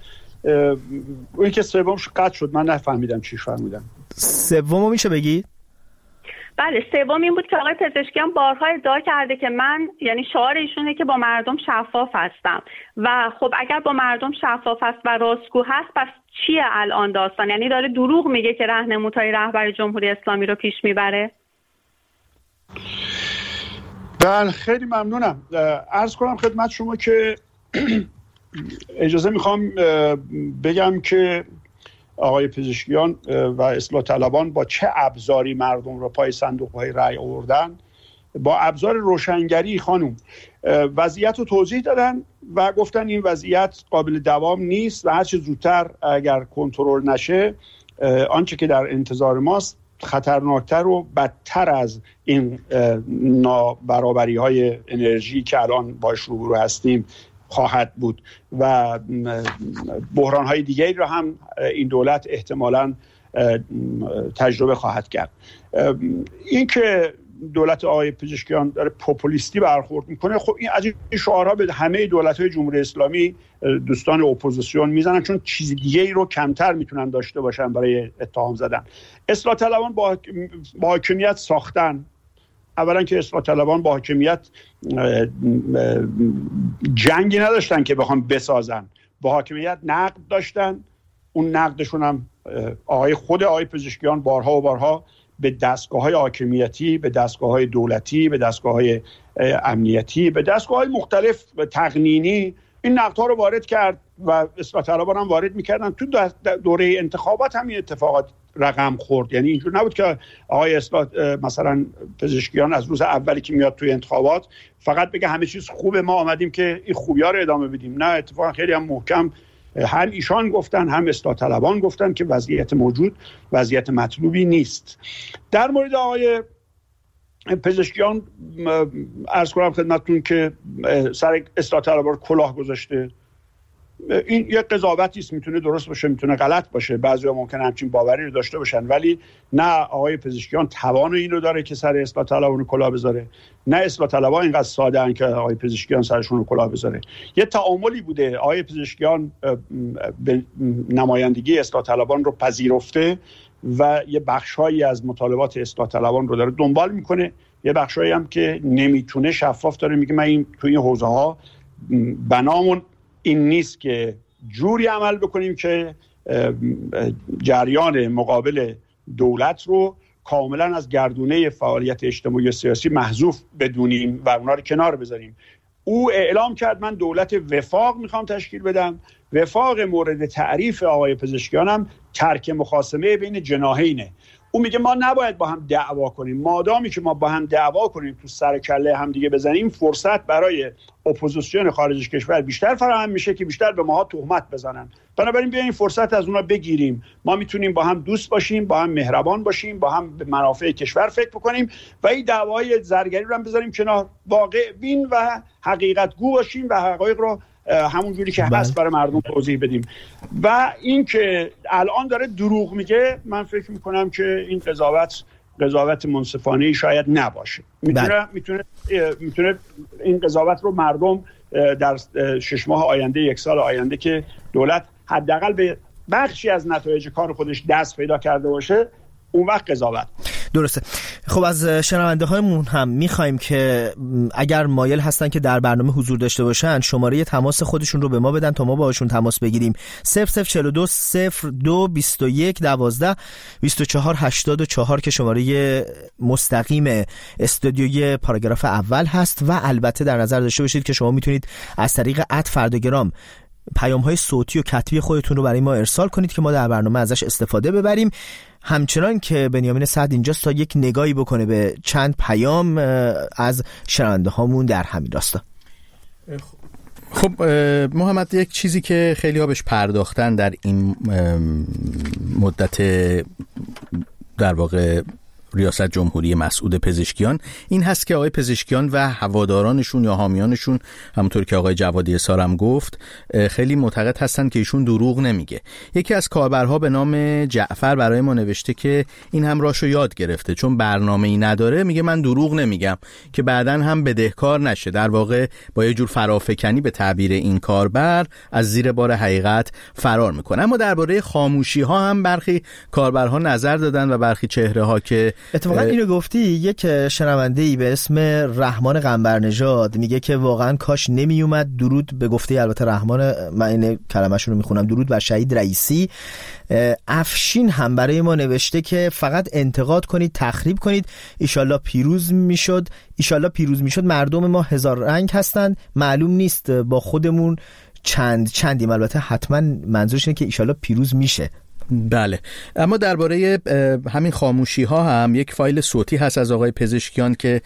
اون که سومش قطع شد، من نفهمیدم چی فرمودن. سومو میشه بگید؟ بله، سوم این بود که آقای پزشکیان بارها ادعا کرده که من، یعنی شعار ایشونه که با مردم شفاف هستم و خب اگر با مردم شفاف هست و راستگو هست پس چیه الان داستان؟ یعنی داره دروغ میگه که راهنمودهای رهبر جمهوری اسلامی رو پیش میبره. بله، خیلی ممنونم. عرض کنم خدمت شما که اجازه میخوام بگم که آقای پزشکیان و اصلاح طلبان با چه ابزاری مردم رو پای صندوق‌های رأی آوردن. با ابزار روشنگری خانم وضعیت رو توضیح دادن و گفتن این وضعیت قابل دوام نیست و هر چه زودتر اگر کنترل نشه آنچه که در انتظار ماست خطرناکتر و بدتر از این نابرابری‌های انرژی که الان باش روبرو هستیم خواهد بود و بحران‌های دیگری را هم این دولت احتمالاً تجربه خواهد کرد. این که دولت آقای پزشکیان داره پوپولیستی برخورد میکنه، خب این از این شعارها به همه دولت‌های جمهوری اسلامی دوستان اپوزیسیون میزنن چون چیز دیگه‌ای رو کمتر میتونن داشته باشن برای اتهام زدن. اصلاح طلبان با حاکمیت ساختن. اولا که اصلاح طلبان با حاکمیت جنگی نداشتن که بخوام بسازن، با حاکمیت نقد داشتن. اون نقدشون هم خود آقای پزشکیان بارها و بارها به دستگاه‌های حاکمیتی، به دستگاه‌های دولتی، به دستگاه‌های امنیتی، به دستگاه‌های مختلف تقنینی این نقدها رو وارد کرد و اصلاح طلبان هم وارد می‌کردن. تو دوره انتخابات هم این اتفاقات رقم خورد. یعنی اینجور نبود که آقای اصلاح مثلا پزشکیان از روز اولی که میاد توی انتخابات فقط بگه همه چیز خوبه، ما آمدیم که این خوبی‌ها رو ادامه بدیم. نه، اتفاقا خیلی هم محکم هم ایشان گفتن هم اصلاح طلبان گفتن که وضعیت موجود وضعیت مطلوبی نیست. در مورد آقای پزشکیان عرض کنم خدمتتون که سر اصلاح طلبان کلاه گذاشته. این یک قضاوتی است، میتونه درست باشه میتونه غلط باشه، بعضیا ممکنه همچین باوری رو داشته باشن، ولی نه آقای پزشکیان توان اینو داره که سر اصلاح طلبان کلاه بذاره، نه اصلاح طلبان اینقدر ساده ان که آقای پزشکیان سرشون رو کلاه بذاره. یه تعاملی بوده، آقای پزشکیان به نمایندگی اصلاح طلبان رو پذیرفته و یه بخشایی از مطالبات اصلاح طلبان رو داره دنبال میکنه، یه بخشایی هم که نمیتونه شفاف داره میگه من این توی این حوزه ها بنامون این نیست که جوری عمل بکنیم که جریان مقابل دولت رو کاملا از گردونه فعالیت اجتماعی و سیاسی محذوف بدونیم و اونا رو کنار بذاریم. او اعلام کرد من دولت وفاق میخوام تشکیل بدم. وفاق مورد تعریف آقای پزشکیان هم ترک مخاصمه بین جناحینه. او میگه ما نباید با هم دعوا کنیم، مادامی که ما با هم دعوا کنیم تو سر کله هم دیگه بزنیم فرصت برای اپوزیسیون خارج کشور بیشتر فراهم میشه که بیشتر به ما تهمت بزنن. بنابراین بیاین فرصت از اونا بگیریم، ما میتونیم با هم دوست باشیم، با هم مهربان باشیم، با هم به منافع کشور فکر بکنیم و این دعوای زرگری رو هم بذاریم کنار، واقع بین و حقیقت گو باشیم و حقایق رو همون جوری که هست برای مردم توضیح بدیم. و این که الان داره دروغ میگه، من فکر میکنم که این قضاوت منصفانه شاید نباشه. میتونه این قضاوت رو مردم در 6 ماه آینده، 1 سال آینده که دولت حداقل به بخشی از نتایج کار خودش دست پیدا کرده باشه، اون وقت قضاوت. درسته. خب از شنونده هایمون هم میخوایم که اگر مایل هستن که در برنامه حضور داشته باشن شماره تماس خودشون رو به ما بدن تا ما باشون تماس بگیریم. 0042 02 21 12 24 84 که شماره مستقیم استودیوی پاراگراف اول هست و البته در نظر داشته باشید که شما میتونید از طریق @فرداگرام پیام‌های صوتی و کتبی خودتون رو برای ما ارسال کنید که ما در برنامه ازش استفاده ببریم. همچنان که بنیامین سعد اینجاست تا یک نگاهی بکنه به چند پیام از شنونده هامون در همین راستا. خب محمد، یک چیزی که خیلی ها بهش پرداختن در این مدت در واقع ریاست جمهوری مسعود پزشکیان این هست که آقای پزشکیان و هوادارانشون یا حامیانشون، همونطور که آقای جوادی اصار هم گفت، خیلی معتقد هستن که ایشون دروغ نمیگه. یکی از کاربرها به نام جعفر برای ما نوشته که این هم راشو یاد گرفته، چون برنامه‌ای نداره میگه من دروغ نمیگم که بعدن هم بدهکار نشه. در واقع با یه جور فرافکنی به تعبیر این کاربر از زیر بار حقیقت فرار میکنه. اما درباره خاموشی ها هم برخی کاربرها نظر دادن و برخی چهره ها که اتفاقا اینو گفتی. یک شنونده‌ای به اسم رحمان قنبرنژاد میگه که واقعا کاش نمی اومد. درود به گفته البته رحمان، من این کلمه‌شون رو میخونم، درود بر شهید رئیسی. افشین هم برای ما نوشته که فقط انتقاد کنید، تخریب کنید، ایشالله پیروز میشد. ایشالله پیروز میشد. مردم ما هزار رنگ هستند، معلوم نیست با خودمون چندیم. البته حتما منظورش اینه که ایشالله پیروز میشه. بله. اما درباره همین خاموشی ها هم یک فایل صوتی هست از آقای پزشکیان که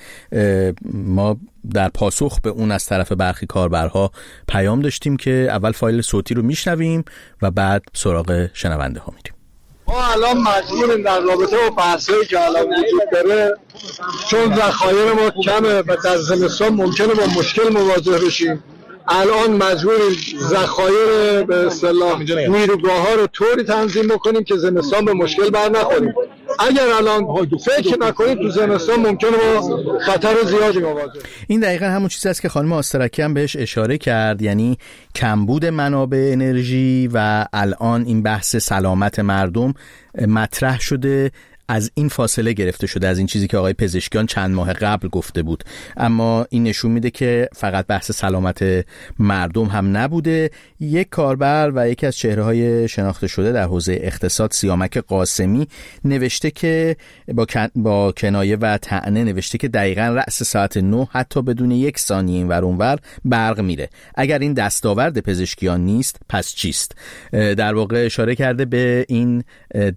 ما در پاسخ به اون از طرف برخی کاربرها پیام داشتیم که اول فایل صوتی رو میشنویم و بعد سراغ شنونده ها میریم. ما الان مجبوریم در رابطه با بحثایی که الان وجود داره، چون ذخایر ما کمه و در زمستان ممکنه با مشکل مواجه بشیم، الان مجبوریم ذخایر به اصطلاح نیروگاه‌ها رو طوری تنظیم بکنیم که زمستان به مشکل بر نخوریم. اگر الان فکر نکنید تو زمستان ممکنه با خطر زیادی مواجه. این دقیقاً همون چیزی است که خانم آسترکی هم بهش اشاره کرد، یعنی کمبود منابع انرژی و الان این بحث سلامت مردم مطرح شده، از این فاصله گرفته شده، از این چیزی که آقای پزشکیان چند ماه قبل گفته بود. اما این نشون میده که فقط بحث سلامت مردم هم نبوده. یک کاربر و یکی از چهره‌های شناخته شده در حوزه اقتصاد، سیامک قاسمی، نوشته که با کنایه و طعنه نوشته که دقیقاً رأس ساعت 9 حتی بدون 1 ثانیه اینور اونور برق میره. اگر این دستاورد پزشکیان نیست پس چیست؟ در واقع اشاره کرده به این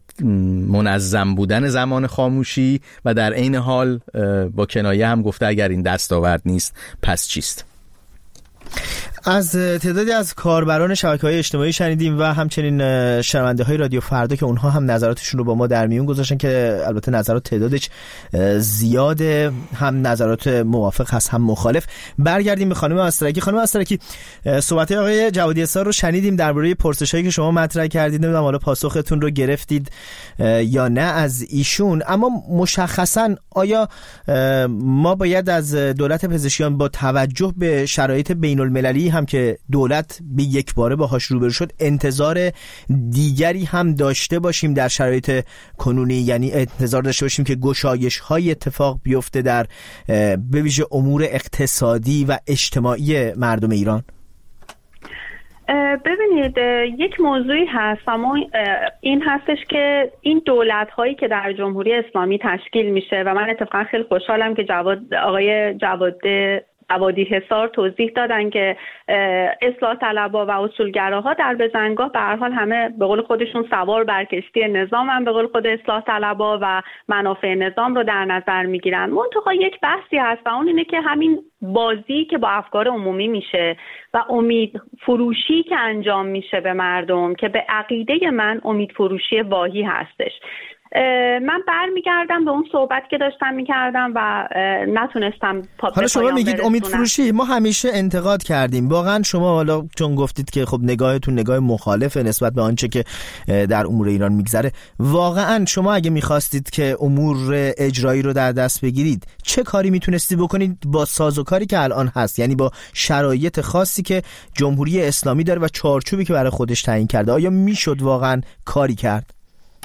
منظم بودن زمان خاموشی و در عین حال با کنایه هم گفته اگر این دستاورد نیست پس چیست. از تعدادی از کاربران شبکه‌های اجتماعی شنیدیم و همچنین شنونده‌های رادیو فردا که اونها هم نظراتشون رو با ما در میون گذاشتن که البته نظرات تعدادش زیاده، هم نظرات موافق هست هم مخالف. برگردیم به خانم استرکی. خانم استرکی، صحبت آقای جوادی اسار رو شنیدیم درباره پرسش‌هایی که شما مطرح کردید، نمیدونم حالا پاسختون رو گرفتید یا نه از ایشون، اما مشخصاً آیا ما باید از دولت پزشکیان با توجه به شرایط بین‌المللی هم که دولت به یک باره باهاش روبرو شد انتظار دیگری هم داشته باشیم در شرایط کنونی؟ یعنی انتظار داشته باشیم که گشایش‌های اتفاق بیفته در به ویژه امور اقتصادی و اجتماعی مردم ایران؟ ببینید، یک موضوعی هست اما این هستش که این دولت‌هایی که در جمهوری اسلامی تشکیل میشه و من اتفاقا خیلی خوشحالم که آقای جوادی حصار توضیح دادن که اصلاح طلبها و اصولگراها در بزنگاه به هر حال همه به قول خودشون سوار بر کشتی نظام هم به قول خود اصلاح طلبها و منافع نظام رو در نظر میگیرن. منتها یک بحثی هست و اون اینه که همین بازی که با افکار عمومی میشه و امید فروشی که انجام میشه به مردم که به عقیده من امید فروشی واهی هستش. من برمیگردم به اون صحبت که داشتم میکردم و نتونستم حالا شما میگید امید فروشی، ما همیشه انتقاد کردیم واقعا. شما حالا چون گفتید که خب نگاهتون نگاه مخالفه نسبت به آنچه که در امور ایران میگذره، واقعا شما اگه میخواستید که امور اجرایی رو در دست بگیرید چه کاری میتونستید بکنید با سازوکاری که الان هست، یعنی با شرایط خاصی که جمهوری اسلامی داره و چارچوبی که برای خودش تعیین کرده؟ آیا میشد واقعا کاری کرد؟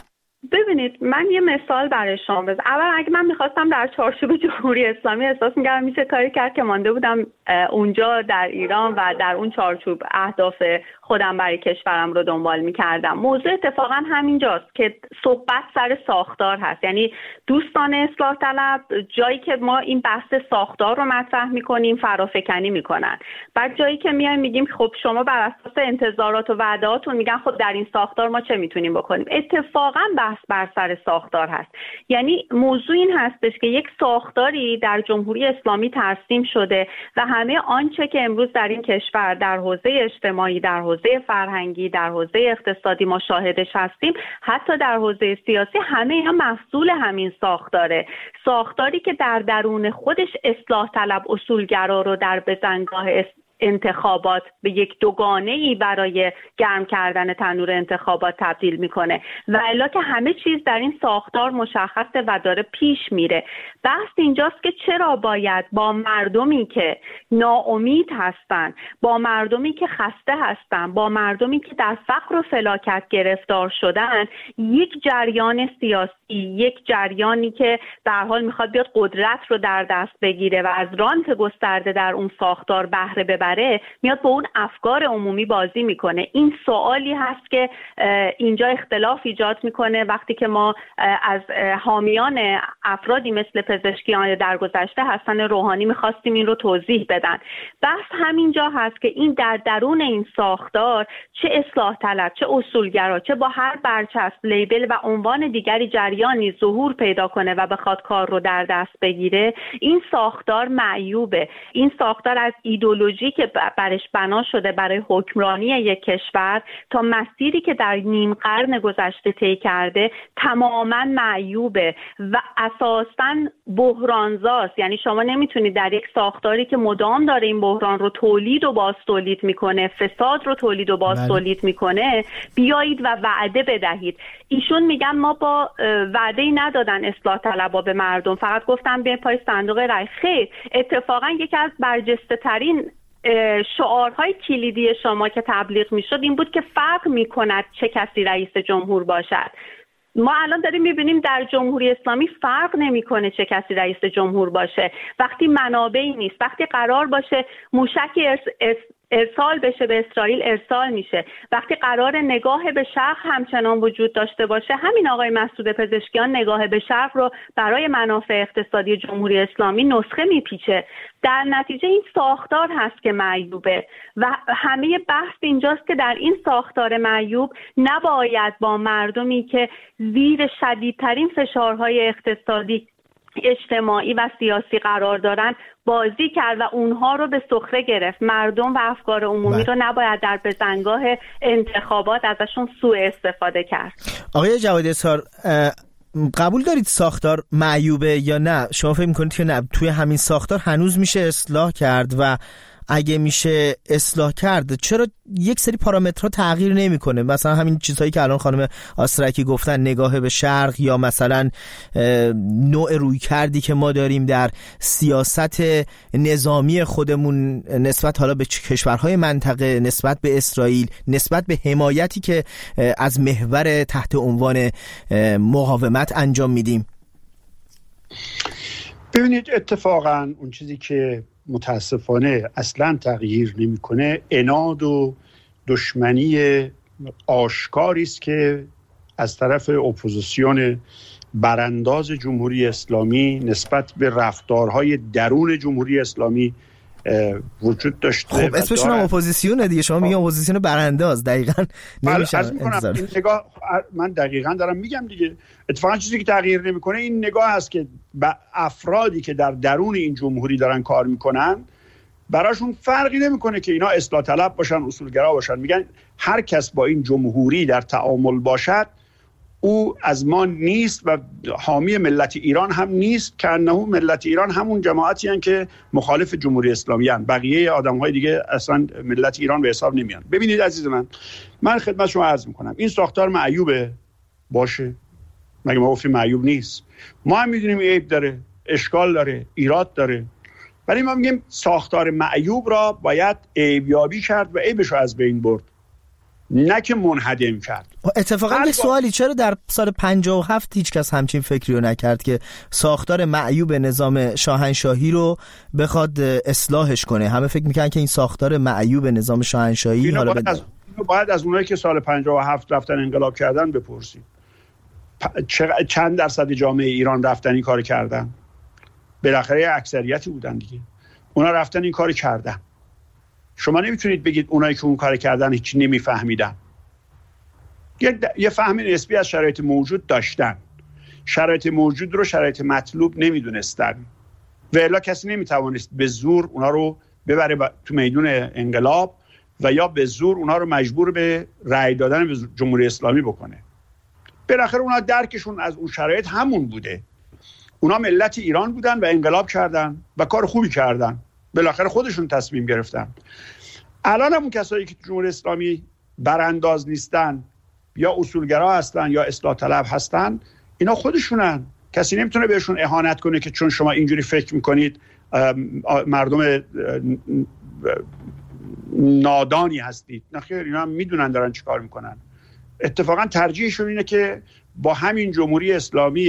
ببینید، من یه مثال برای شما بزنم. اول اگه من میخواستم در چارچوب جمهوری اسلامی احساس می‌کردم میشه کاری کرد که مانده بودم اونجا در ایران و در اون چارچوب اهداف خودم برای کشورم رو دنبال می‌کردم. موضوع اتفاقا همینجاست که صحبت سر ساختار هست. یعنی دوستان اصلاح طلب جایی که ما این بحث ساختار رو مطرح می‌کنیم فرافکنی می‌کنن. بعد جایی که میایم میگیم خب شما بر اساس انتظارات و وعدهاتون میگن خب در این ساختار ما چه میتونیم بکنیم. اتفاقا بحث بر سر ساختار هست. یعنی موضوع این هستش که یک ساختاری در جمهوری اسلامی ترسیم شده و همه آنچه که امروز در این کشور در حوزه اجتماعی، در حوزه فرهنگی، در حوزه اقتصادی ما شاهدش هستیم، حتی در حوزه سیاسی، همه اینا محصول همین ساختاره. ساختاری که در درون خودش اصلاح طلب اصولگرا رو در بزنگاه انتخابات به یک دوگانه‌ای برای گرم کردن تنور انتخابات تبدیل میکنه و الا که همه چیز در این ساختار مشخصه و داره پیش میره. بحث اینجاست که چرا باید با مردمی که ناامید هستن، با مردمی که خسته هستن، با مردمی که در فقر و فلاکت گرفتار شدن، یک جریان سیاسی، یک جریانی که در حال میخواد بیاد قدرت رو در دست بگیره و از رانت گسترده در اون ساختار بهره ببره، میاد با اون افکار عمومی بازی میکنه. این سوالی هست که اینجا اختلاف ایجاد میکنه وقتی که ما از حامیان افرادی مثل پزشکیان در گذشته حسن روحانی میخواستیم این رو توضیح بدن. بحث همینجا هست که این در درون این ساختار چه اصلاح طلب، چه اصولگرا، چه با هر برچسب، لیبل و عنوان دیگری جریانی ظهور پیدا کنه و بخواد کار رو در دست بگیره، این ساختار معیوبه. این ساختار از ایدئولوژی که برش بنا شده برای حکمرانی یک کشور تا مسیری که در نیم قرن گذشته طی کرده تماما معیوبه و اساساً بحرانزاست. یعنی شما نمیتونید در یک ساختاری که مدام داره این بحران رو تولید و باز تولید میکنه، فساد رو تولید و باز تولید میکنه، بیایید و وعده بدهید. ایشون میگن ما با وعده‌ای ندادن اصلاح طلبها به مردم، فقط گفتن به پای صندوق رای. خیر، اتفاقا یکی از برجسته ترین شعارهای کلیدی شما که تبلیغ میشد این بود که فرق میکند چه کسی رئیس جمهور باشد. ما الان داریم میبینیم در جمهوری اسلامی فرق نمیکنه چه کسی رئیس جمهور باشه. وقتی منابعی نیست، وقتی قرار باشه موشک ارسال بشه به اسرائیل ارسال میشه، وقتی قرار نگاه به شرق همچنان وجود داشته باشه، همین آقای مسعود پزشکیان نگاه به شرق رو برای منافع اقتصادی جمهوری اسلامی نسخه میپیچه. در نتیجه این ساختار هست که معیوبه و همه بحث اینجاست که در این ساختار معیوب نباید با مردمی که زیر شدیدترین فشارهای اقتصادی اجتماعی و سیاسی قرار دارن بازی کرد و اونها رو به سخره گرفت. مردم و افکار عمومی رو نباید در بزنگاه انتخابات ازشون سوء استفاده کرد. آقای جوادی اظهار، قبول دارید ساختار معیوبه یا نه؟ شما فکر می‌کنید که نه، توی همین ساختار هنوز میشه اصلاح کرد و اگه میشه اصلاح کرد چرا یک سری پارامترها تغییر نمیکنه؟ مثلا همین چیزهایی که الان خانم آسترکی گفتن، نگاه به شرق، یا مثلا نوع رویکردی که ما داریم در سیاست نظامی خودمون نسبت حالا به کشورهای منطقه، نسبت به اسرائیل، نسبت به حمایتی که از محور تحت عنوان مقاومت انجام میدیم. ببینید، اتفاقا اون چیزی که متاسفانه اصلا تغییر نمیکنه عناد و دشمنی آشکاری است که از طرف اپوزیسیون برانداز جمهوری اسلامی نسبت به رفتارهای درون جمهوری اسلامی وجود داشته. خب اسمشون هم اپوزیسیونه دیگه، شما میگن اپوزیسیون برانداز، دقیقاً نمیشه. این نگاه من دقیقاً دارم میگم دیگه. اتفاقا چیزی که تغییر نمیکنه این نگاه است که افرادی که در درون این جمهوری دارن کار میکنن براشون فرقی نمیکنه که اینا اصلاح طلب باشن، اصولگرا باشن. میگن هر کس با این جمهوری در تعامل باشد او از ما نیست و حامی ملت ایران هم نیست، که انه ملت ایران همون جماعتی هستند که مخالف جمهوری اسلامی هستند. بقیه آدم‌های دیگه اصلا ملت ایران به حساب نمیان. ببینید عزیز من خدمت شما عرض میکنم این ساختار معیوبه باشه، مگه ما گفتیم معیوب نیست؟ ما هم میدونیم عیب داره، اشکال داره، ایراد داره، ولی ما میگیم ساختار معیوب را باید عیبیابی کرد و عیبش رو از بین برد، نه که منهدم کرد. اتفاقا یه سوالی، چرا در سال 57 هیچ کس همچین فکری رو نکرد که ساختار معیوب نظام شاهنشاهی رو بخواد اصلاحش کنه؟ همه فکر میکنن که این ساختار معیوب نظام شاهنشاهی حالا باید از اونایی که سال 57 رفتن انقلاب کردن بپرسید چند درصد جامعه ایران رفتن این کار کردن؟ بالاخره اکثریتی بودن دیگه، اونا رفتن این کار کردن. شما نمیتونید بگید اونایی که اون کار کردن هیچ نمیفهمیدن. یه فهم نسبی از شرایط موجود داشتن، شرایط موجود رو شرایط مطلوب نمیدونستن و الا کسی نمیتوانست به زور اونا رو ببره تو میدون انقلاب و یا به زور اونا رو مجبور به رأی دادن به جمهوری اسلامی بکنه. بالاخره اونا درکشون از اون شرایط همون بوده. اونا ملت ایران بودن و انقلاب کردن و کار خوبی کردن، بالاخره خودشون تصمیم گرفتن. الان هم اون کسایی که جمهوری اسلامی برانداز نیستن یا اصولگرا هستن یا اصلاح طلب هستن، اینا خودشونن. کسی نمیتونه بهشون اهانت کنه که چون شما اینجوری فکر میکنید مردم نادانی هستید. نه خیر، اینا هم میدونن دارن چی کار میکنن. اتفاقا ترجیحشون اینه که با همین جمهوری اسلامی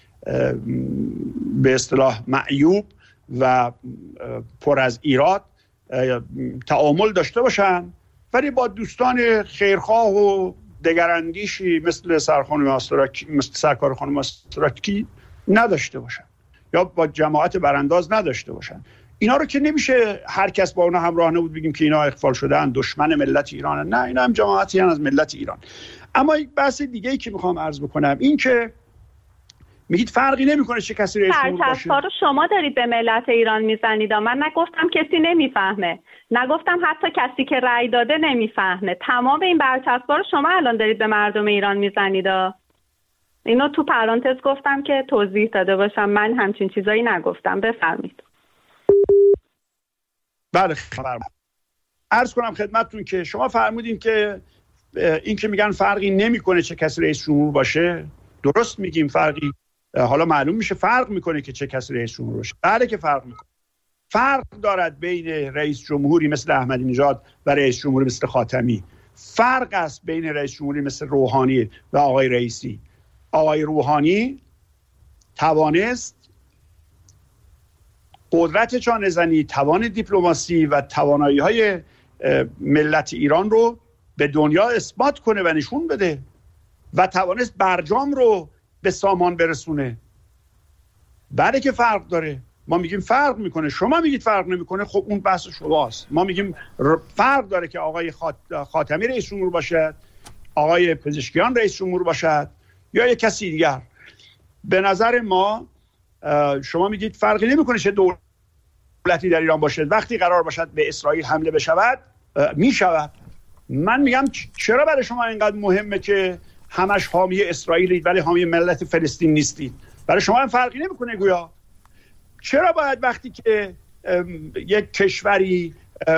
به اصطلاح معیوب و پر از ایراد تعامل داشته باشن، ولی با دوستان خیرخواه و دگراندیشی مثل سرکار خانم آسترکی نداشته باشن یا با جماعت برانداز نداشته باشن. اینا رو که نمیشه هر کس با اونا همراه نبود بگیم که اینا اغفال شدن، دشمن ملت ایران. نه، اینا هم جماعتی هستن از ملت ایران. اما یک بحث دیگه‌ای که میخوام عرض بکنم این که میگید فرقی نمیکنه چه کسی رئیس جمهور باشه. سرچسبا رو شما دارید به ملت ایران میزنید. من نگفتم کسی نمیفهمه، نگفتم حتی کسی که رأی داده نمیفهمه. تمام این برچسبا رو شما الان دارید به مردم ایران میزنید. اینو تو پرانتز گفتم که توضیح داده باشم. من همچین چیزایی نگفتم. بفرمایید. بله، عرض کنم خدمتتون که شما فرمودین که این که میگن فرقی نمیکنه چه کسی رئیس جمهور باشه، درست میگیم فرقی. حالا معلوم میشه فرق میکنه که چه کسی رئیس جمهور باشه. بله که فرق میکنه. فرق دارد بین رئیس جمهوری مثل احمدی نژاد و رئیس جمهوری مثل خاتمی. فرق است بین رئیس جمهوری مثل روحانی و آقای رئیسی. آقای روحانی توانست قدرت چانه‌زنی، توان دیپلماسی و توانایی‌های ملت ایران رو به دنیا اثبات کنه و نشون بده و توانست برجام رو به سامان برسونه. بله که فرق داره. ما میگیم فرق میکنه، شما میگید فرق نمیکنه. خب اون بحث شماست. ما میگیم فرق داره که آقای خاتمی رئیس جمهور باشد، آقای پزشکیان رئیس جمهور باشد یا یک کسی دیگر. به نظر ما شما میگید فرقی نمیکنه چه دولتی در ایران باشه، وقتی قرار باشد به اسرائیل حمله بشود میشود. من میگم چرا برای شما اینقدر مهمه که همش حامی اسرائیلید ولی حامی ملت فلسطین نیستید؟ برای شما هم فرقی نمیکنه گویا؟ چرا باید وقتی که یک کشوری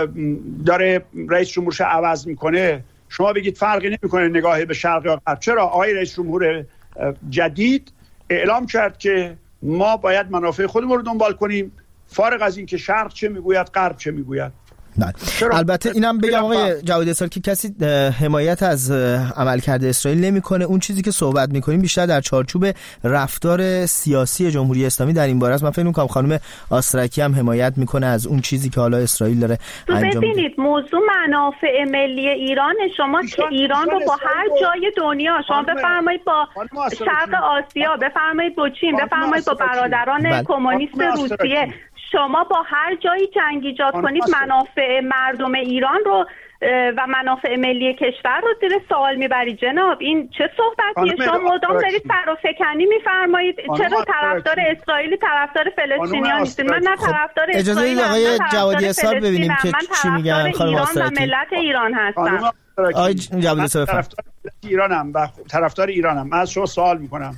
داره رئیس جمهورش عوض میکنه شما بگید فرقی نمیکنه نگاهی به شرق یا غرب؟ چرا آقای رئیس جمهور جدید اعلام کرد که ما باید منافع خودمون رو دنبال کنیم، فارغ از این که شرق چه میگوید غرب چه میگوید. البته اینم بگم آقای جوادی اسحاق که کسی حمایت از عملکرد اسرائیل نمیکنه. اون چیزی که صحبت میکنیم بیشتر در چارچوب رفتار سیاسی جمهوری اسلامی در این باره است. من فکر میکنم خانم آسترکی هم حمایت میکنه از اون چیزی که حالا اسرائیل داره انجام میده. ببینید موضوع منافع ملی ایران، شما که ایران رو با هر جای دنیا شما بفرمایید با شرق آسیا، بفرمایید با چین، بفرمایید با برادران کمونیست روسیه، شما با هر جایی جنگ ایجاد کنید منافع مردم ایران رو و منافع ملی کشور رو زیر سوال میبرید. جناب این چه صحبتیه؟ شما مدام دارید فرافکنی میفرمایید. چرا طرفدار اسرائیلی طرفدار فلسطینیان نیستید؟ من نه طرفدار اسرائیل ام، آقای جوادی اسحاق ببینیم که چی میگن خانم آسترکی. من ملت ایران هستم. آقای جوادی اسحاق طرفدار ایرانم و طرفدار ایرانم. من از شما سوال میکنم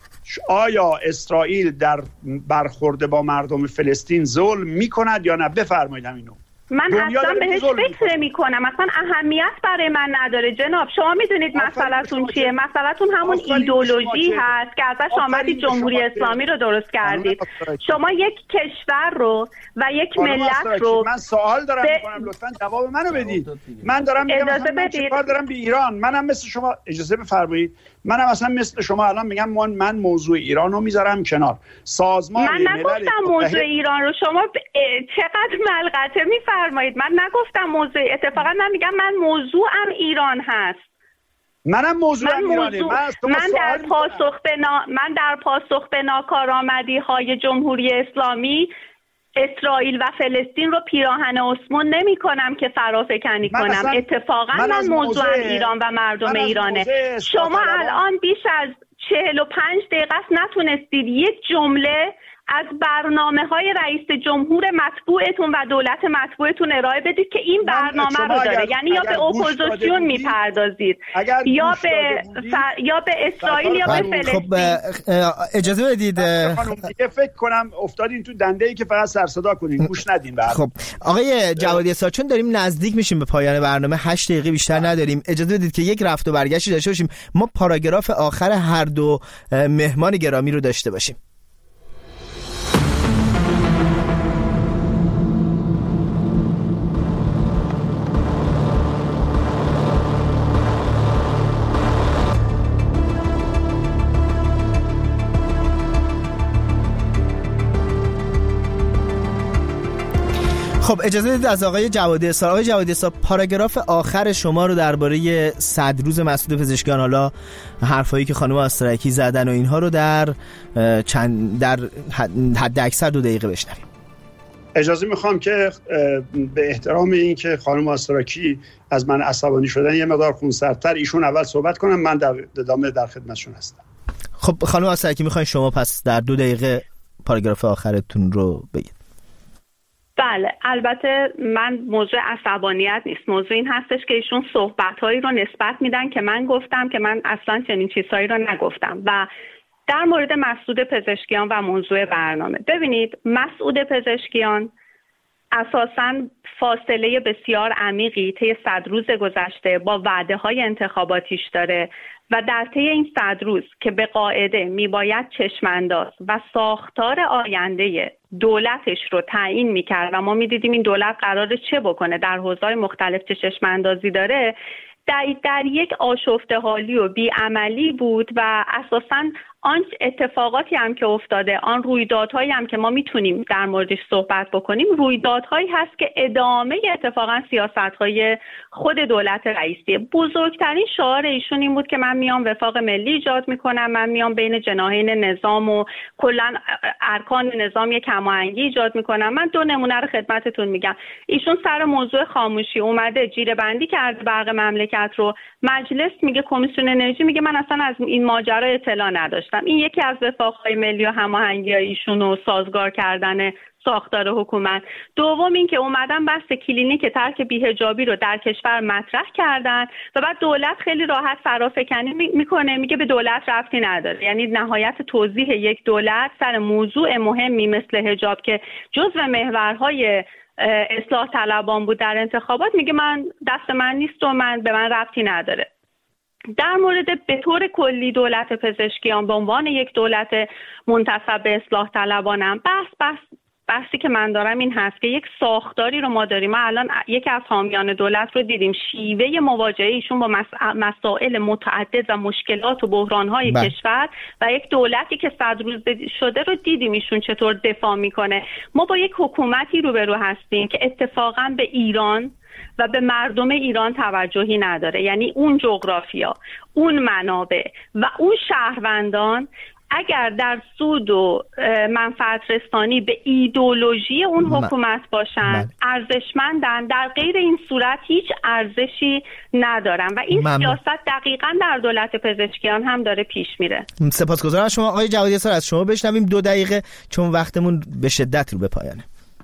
آیا اسرائیل در برخورد با مردم فلسطین ظلم میکند یا نه؟ بفرمایید اینو. من اصلا بهش فکر نمی کنم، اصلا اهمیت برای من نداره جناب. شما میدونید مسئله‌تون چیه؟ مسئله‌تون همون ایدئولوژی هست که ازش آمدید جمهوری اسلامی رو درست کردید. شما یک کشور رو و یک ملت رو، من سوال دارم میکنم لطفاً جواب منو بدید. من دارم میگم من چیکار دارم به ایران؟ منم مثل شما، اجازه بفرمایید، منم اصلا مثل شما الان میگم من موضوع ایران رو میذارم کنار. سازمان من نگفتم موضوع ایران رو، شما چقدر ملغته میفرمایید. من نگفتم موضوع، اتفاقا من میگم من موضوعم ایران هست. منم موضوعم ایرانه. من در پاسخ به ناکارآمدی های جمهوری اسلامی اسرائیل و فلسطین رو پیراهن عثمان نمی کنم که فرافکنی کنم. اتفاقا من موضوعم ایران و مردم ایرانه. شما الان بیش از 45 دقیقه نتونستید یک جمله از برنامه‌های رئیس جمهور مطبوعتون و دولت مطبوعتون ارائه بدید که این برنامه رو داره. یعنی یا به اپوزیسیون میپردازید یا به اسرائیل یا به فلسطین. خب اجازه بدید فکر کنم افتادین تو دنده‌ای که فقط سر صدا کنین، گوش ندین. خب آقای جوادی اسحاق، چون داریم نزدیک میشیم به پایان برنامه، 8 دقیقه بیشتر نداریم، اجازه بدید که یک رفت و برگشتی داشته باشیم. ما پاراگراف آخر هر دو مهمان گرامی رو داشته باشیم. خب اجازه بدید از آقای جوادی اسحاق. آقای جوادی اسحاق، پاراگراف آخر شما رو درباره 100 روز مسعود پزشکیان، حالا حرفایی که خانم آسترکی زدن و اینها رو در حد اکثر 2 دقیقه بشنویم. اجازه میخوام که به احترام این که خانم آسترکی از من عصبانی شدن یه مقدار خونسردتر ایشون اول صحبت کنم، من در ادامه در خدمتشون هستم. خب خانم آسترکی، میخواین شما پس در 2 دقیقه پاراگراف آخرتون رو بگید. بله، البته من موضوع عصبانیت نیست. موضوع این هستش که ایشون صحبت‌هایی رو نسبت میدن که من گفتم که من اصلا چنین چیزهایی رو نگفتم. و در مورد مسعود پزشکیان و موضوع برنامه، ببینید مسعود پزشکیان اساساً فاصله بسیار عمیقی طی 100 روز گذشته با وعده‌های انتخاباتیش داره و در طی این 100 روز که به قاعده میباید چشم‌انداز و ساختار آینده دولتش رو تعیین میکرد و ما میدیدیم این دولت قراره چه بکنه، در حوزه‌های مختلف چه چشم‌اندازی داره، در یک آشفته حالی و بیعملی بود و اساساً آن اتفاقاتی هم که افتاده، آن رویدادهایی هم که ما میتونیم در موردش صحبت بکنیم، رویدادهایی هست که ادامه اتفاقا سیاست‌های خود دولت رئیسیه. بزرگترین شعار ایشون این بود که من میام وفاق ملی ایجاد میکنم، من میام بین جناحین نظام و کلا ارکان نظام یک هماهنگی ایجاد میکنم. من 2 نمونه رو خدمتتون میگم. ایشون سر موضوع خاموشی اومده جیره بندی کرده برق مملکت رو، مجلس میگه، کمیسیون انرژی میگه من اصلا از این ماجرا اطلاع نداشتم. داشتم. این یکی از وفاق‌های ملی و هماهنگی‌های ایشون و سازگار کردن ساختار حکومت. دوم این که اومدن بحث کلینیک ترک بی‌حجابی رو در کشور مطرح کردن و بعد دولت خیلی راحت فرافکنی میکنه، میگه به دولت ربطی نداره. یعنی نهایت توضیح یک دولت سر موضوع مهمی مثل حجاب که جزو محورهای اصلاح طلبان بود در انتخابات، میگه من دست من نیست و به من ربطی نداره. در مورد به طور کلی دولت پزشکیان به عنوان یک دولت منتسب به اصلاح طلبانم بحثی که من دارم این هست که یک ساختاری رو ما داریم. ما الان یکی از حامیان دولت رو دیدیم، شیوه مواجهه ایشون با مسائل متعدد و مشکلات و بحران‌های کشور و یک دولتی که 100 روز شده رو دیدیم ایشون چطور دفاع میکنه. ما با یک حکومتی روبرو هستیم که اتفاقا به ایران و به مردم ایران توجهی نداره. یعنی اون جغرافیا، اون منابع و اون شهروندان اگر در سود و منفعت رسانی به ایدئولوژی اون حکومت باشن ارزشمندن، در غیر این صورت هیچ ارزشی ندارن و این سیاست دقیقاً در دولت پزشکیان هم داره پیش میره. سپاسگزارم از شما آقای جوادی حصار. از شما بشنویم 2 دقیقه چون وقتمون به شدت رو به پایانه.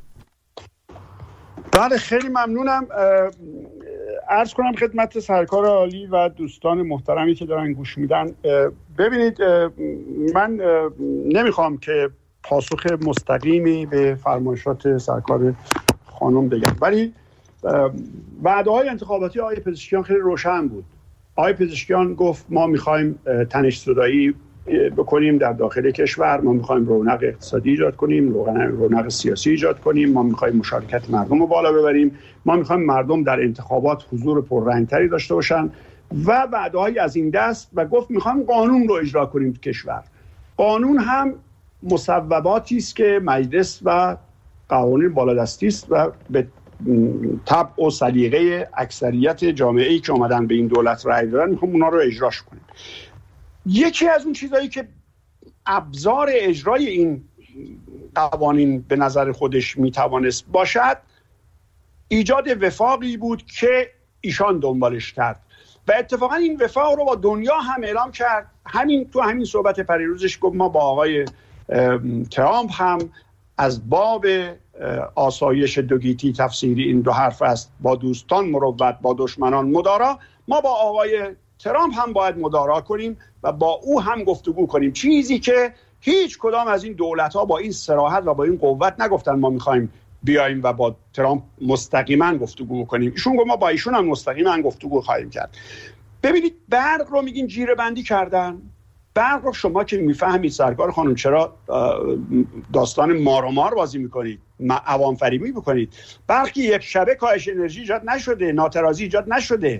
بله خیلی ممنونم. عرض کنم خدمت سرکار عالی و دوستان محترمی که دارن گوش میدن، ببینید من نمیخوام که پاسخ مستقیمی به فرمایشات سرکار خانم بگم، ولی وعده‌های انتخاباتی آقای پزشکیان خیلی روشن بود. آقای پزشکیان گفت ما میخوایم تنش زدایی بکنیم در داخل کشور، ما میخوایم رونق اقتصادی ایجاد کنیم، رونق سیاسی ایجاد کنیم، ما میخوایم مشارکت مردم رو بالا ببریم، ما میخوایم مردم در انتخابات حضور پررنگتری داشته باشن و وعده‌های از این دست. و گفت میخوایم قانون رو اجرا کنیم تو کشور. قانون هم مصوباتی است که مجلس و قوانین بالادستی است و به طبع و سلیقه اکثریت جامعه‌ای که اومدن به این دولت رأی دادن میخوام اونا رو اجراش کنیم. یکی از اون چیزایی که ابزار اجرای این قوانین به نظر خودش میتوانست باشد ایجاد وفاقی بود که ایشان دنبالش کرد و اتفاقا این وفاق رو با دنیا هم اعلام کرد. همین صحبت پریروزش گفت ما با آقای ترامپ هم از باب آسایش دوگیتی تفسیری این دو حرف است، با دوستان مروت با دشمنان مدارا. ما با آقای ترامپ هم باید مدارا کنیم و با او هم گفتگو کنیم، چیزی که هیچ کدام از این دولت‌ها با این صراحت و با این قوت نگفتن ما می‌خوایم بیایم و با ترامپ مستقیما گفتگو کنیم. ایشون گفت ما با ایشون هم مستقیما گفتگو خواهیم کرد. ببینید برق رو میگین جیره بندی کردن. برق رو شما که میفهمید سرکار خانم چرا داستان مار بازی میکنید، عوام فریبی میکنید؟ برق که یک شبه کاهش انرژی ایجاد نشده، ناترازی ایجاد نشده.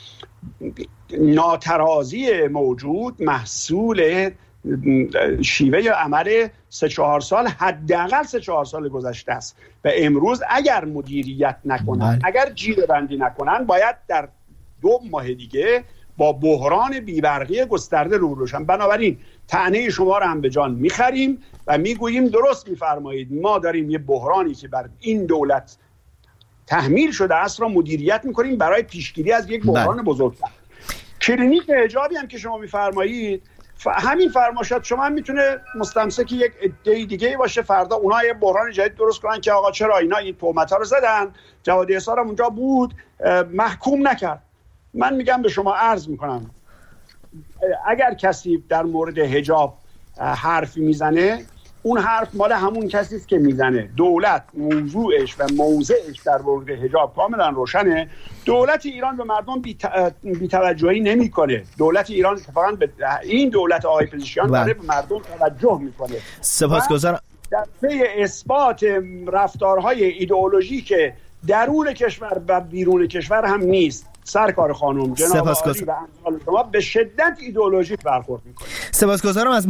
ناترازی موجود محصول شیوه عمل 3-4 سال، حداقل 3-4 سال گذشته است و امروز اگر مدیریت نکنن، اگر جیره بندی نکنن، باید در 2 ماه دیگه با بحران بی‌برقی گسترده روبروشن. بنابراین طعنه شما رو هم به جان میخریم و میگوییم درست میفرمایید، ما داریم یه بحرانی که بر این دولت تحمیل شده است را مدیریت میکنیم برای پیشگیری از یک بحران بزرگتر. کلینیک حجابی هم که شما میفرمایید، همین فرمایشات شما هم میتونه مستمسک یک عده دیگه باشه. فردا اونها یه بحران جدید درست کنن که آقا چرا اینا این تهمت‌ها رو زدن، جوادی حصار هم اونجا بود محکوم نکرد. من میگم به شما عرض میکنم اگر کسی در مورد حجاب حرفی میزنه، اون حرف مال همون کسی است که میزنه. دولت موضوعش و موضعش در مورد حجاب کاملا روشنه. دولت ایران به مردم بی‌توجهی نمیکنه. دولت ایران اتفاقا به این دولت آقای پزشکیان داره به مردم توجه میکنه. سپاسگزارم. در پی اثبات رفتارهای ایدئولوژی که درون کشور و بیرون کشور هم نیست. سرکار خانم جناب عالی و امثال شما به شدت ایدئولوژیک برخورد می‌کنید. سپاسگزارم از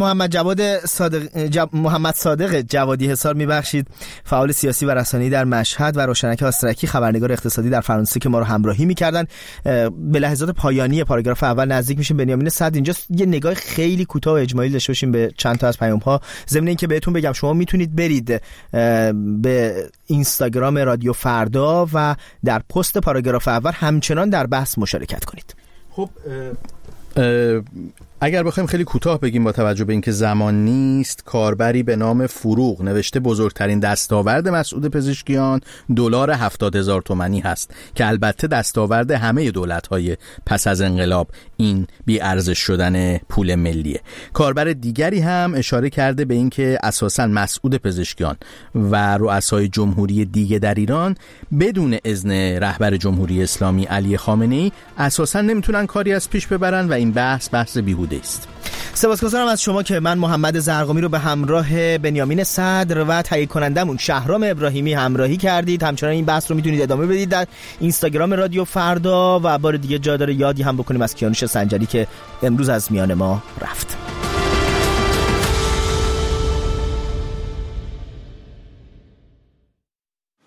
محمد صادق جوادی حصار، میبخشید فعال سیاسی و رسانه‌ای در مشهد، و روشنک آسترکی خبرنگار اقتصادی در فرانسه که ما رو همراهی می‌کردن. به لحظات پایانی پاراگراف اول نزدیک میشیم. بنیامین صدر اینجا یه نگاه خیلی کوتاه و اجمالی داشته باشیم به چند تا از پیام‌ها. ضمن اینکه بهتون بگم شما میتونید برید به اینستاگرام رادیو فردا و در پست پاراگراف اول همچنان در بحث مشارکت کنید. خب اگر بخوایم خیلی کوتاه بگیم با توجه به اینکه زمان نیست، کاربری به نام فروغ نوشته بزرگترین دستاورد مسعود پزشکیان دلار 70,000 تومانی هست که البته دستاورد همه دولت‌های پس از انقلاب این بی ارزش شدن پول ملیه. کاربر دیگری هم اشاره کرده به اینکه اساساً مسعود پزشکیان و رؤسای جمهوری دیگه در ایران بدون اذن رهبر جمهوری اسلامی علی خامنه‌ای اساساً نمیتونن کاری از پیش ببرن و این بحث بیهوده است. سپاسگزارم از شما که من محمد زرقامی رو به همراه بنیامین صدر و تهیه کنندمون شهرام ابراهیمی همراهی کردید. همچنان این بحث رو میتونید ادامه بدید در اینستاگرام رادیو فردا و بار دیگه جا داره یادی هم بکنیم از کیانوش سنجری که امروز از میان ما رفت.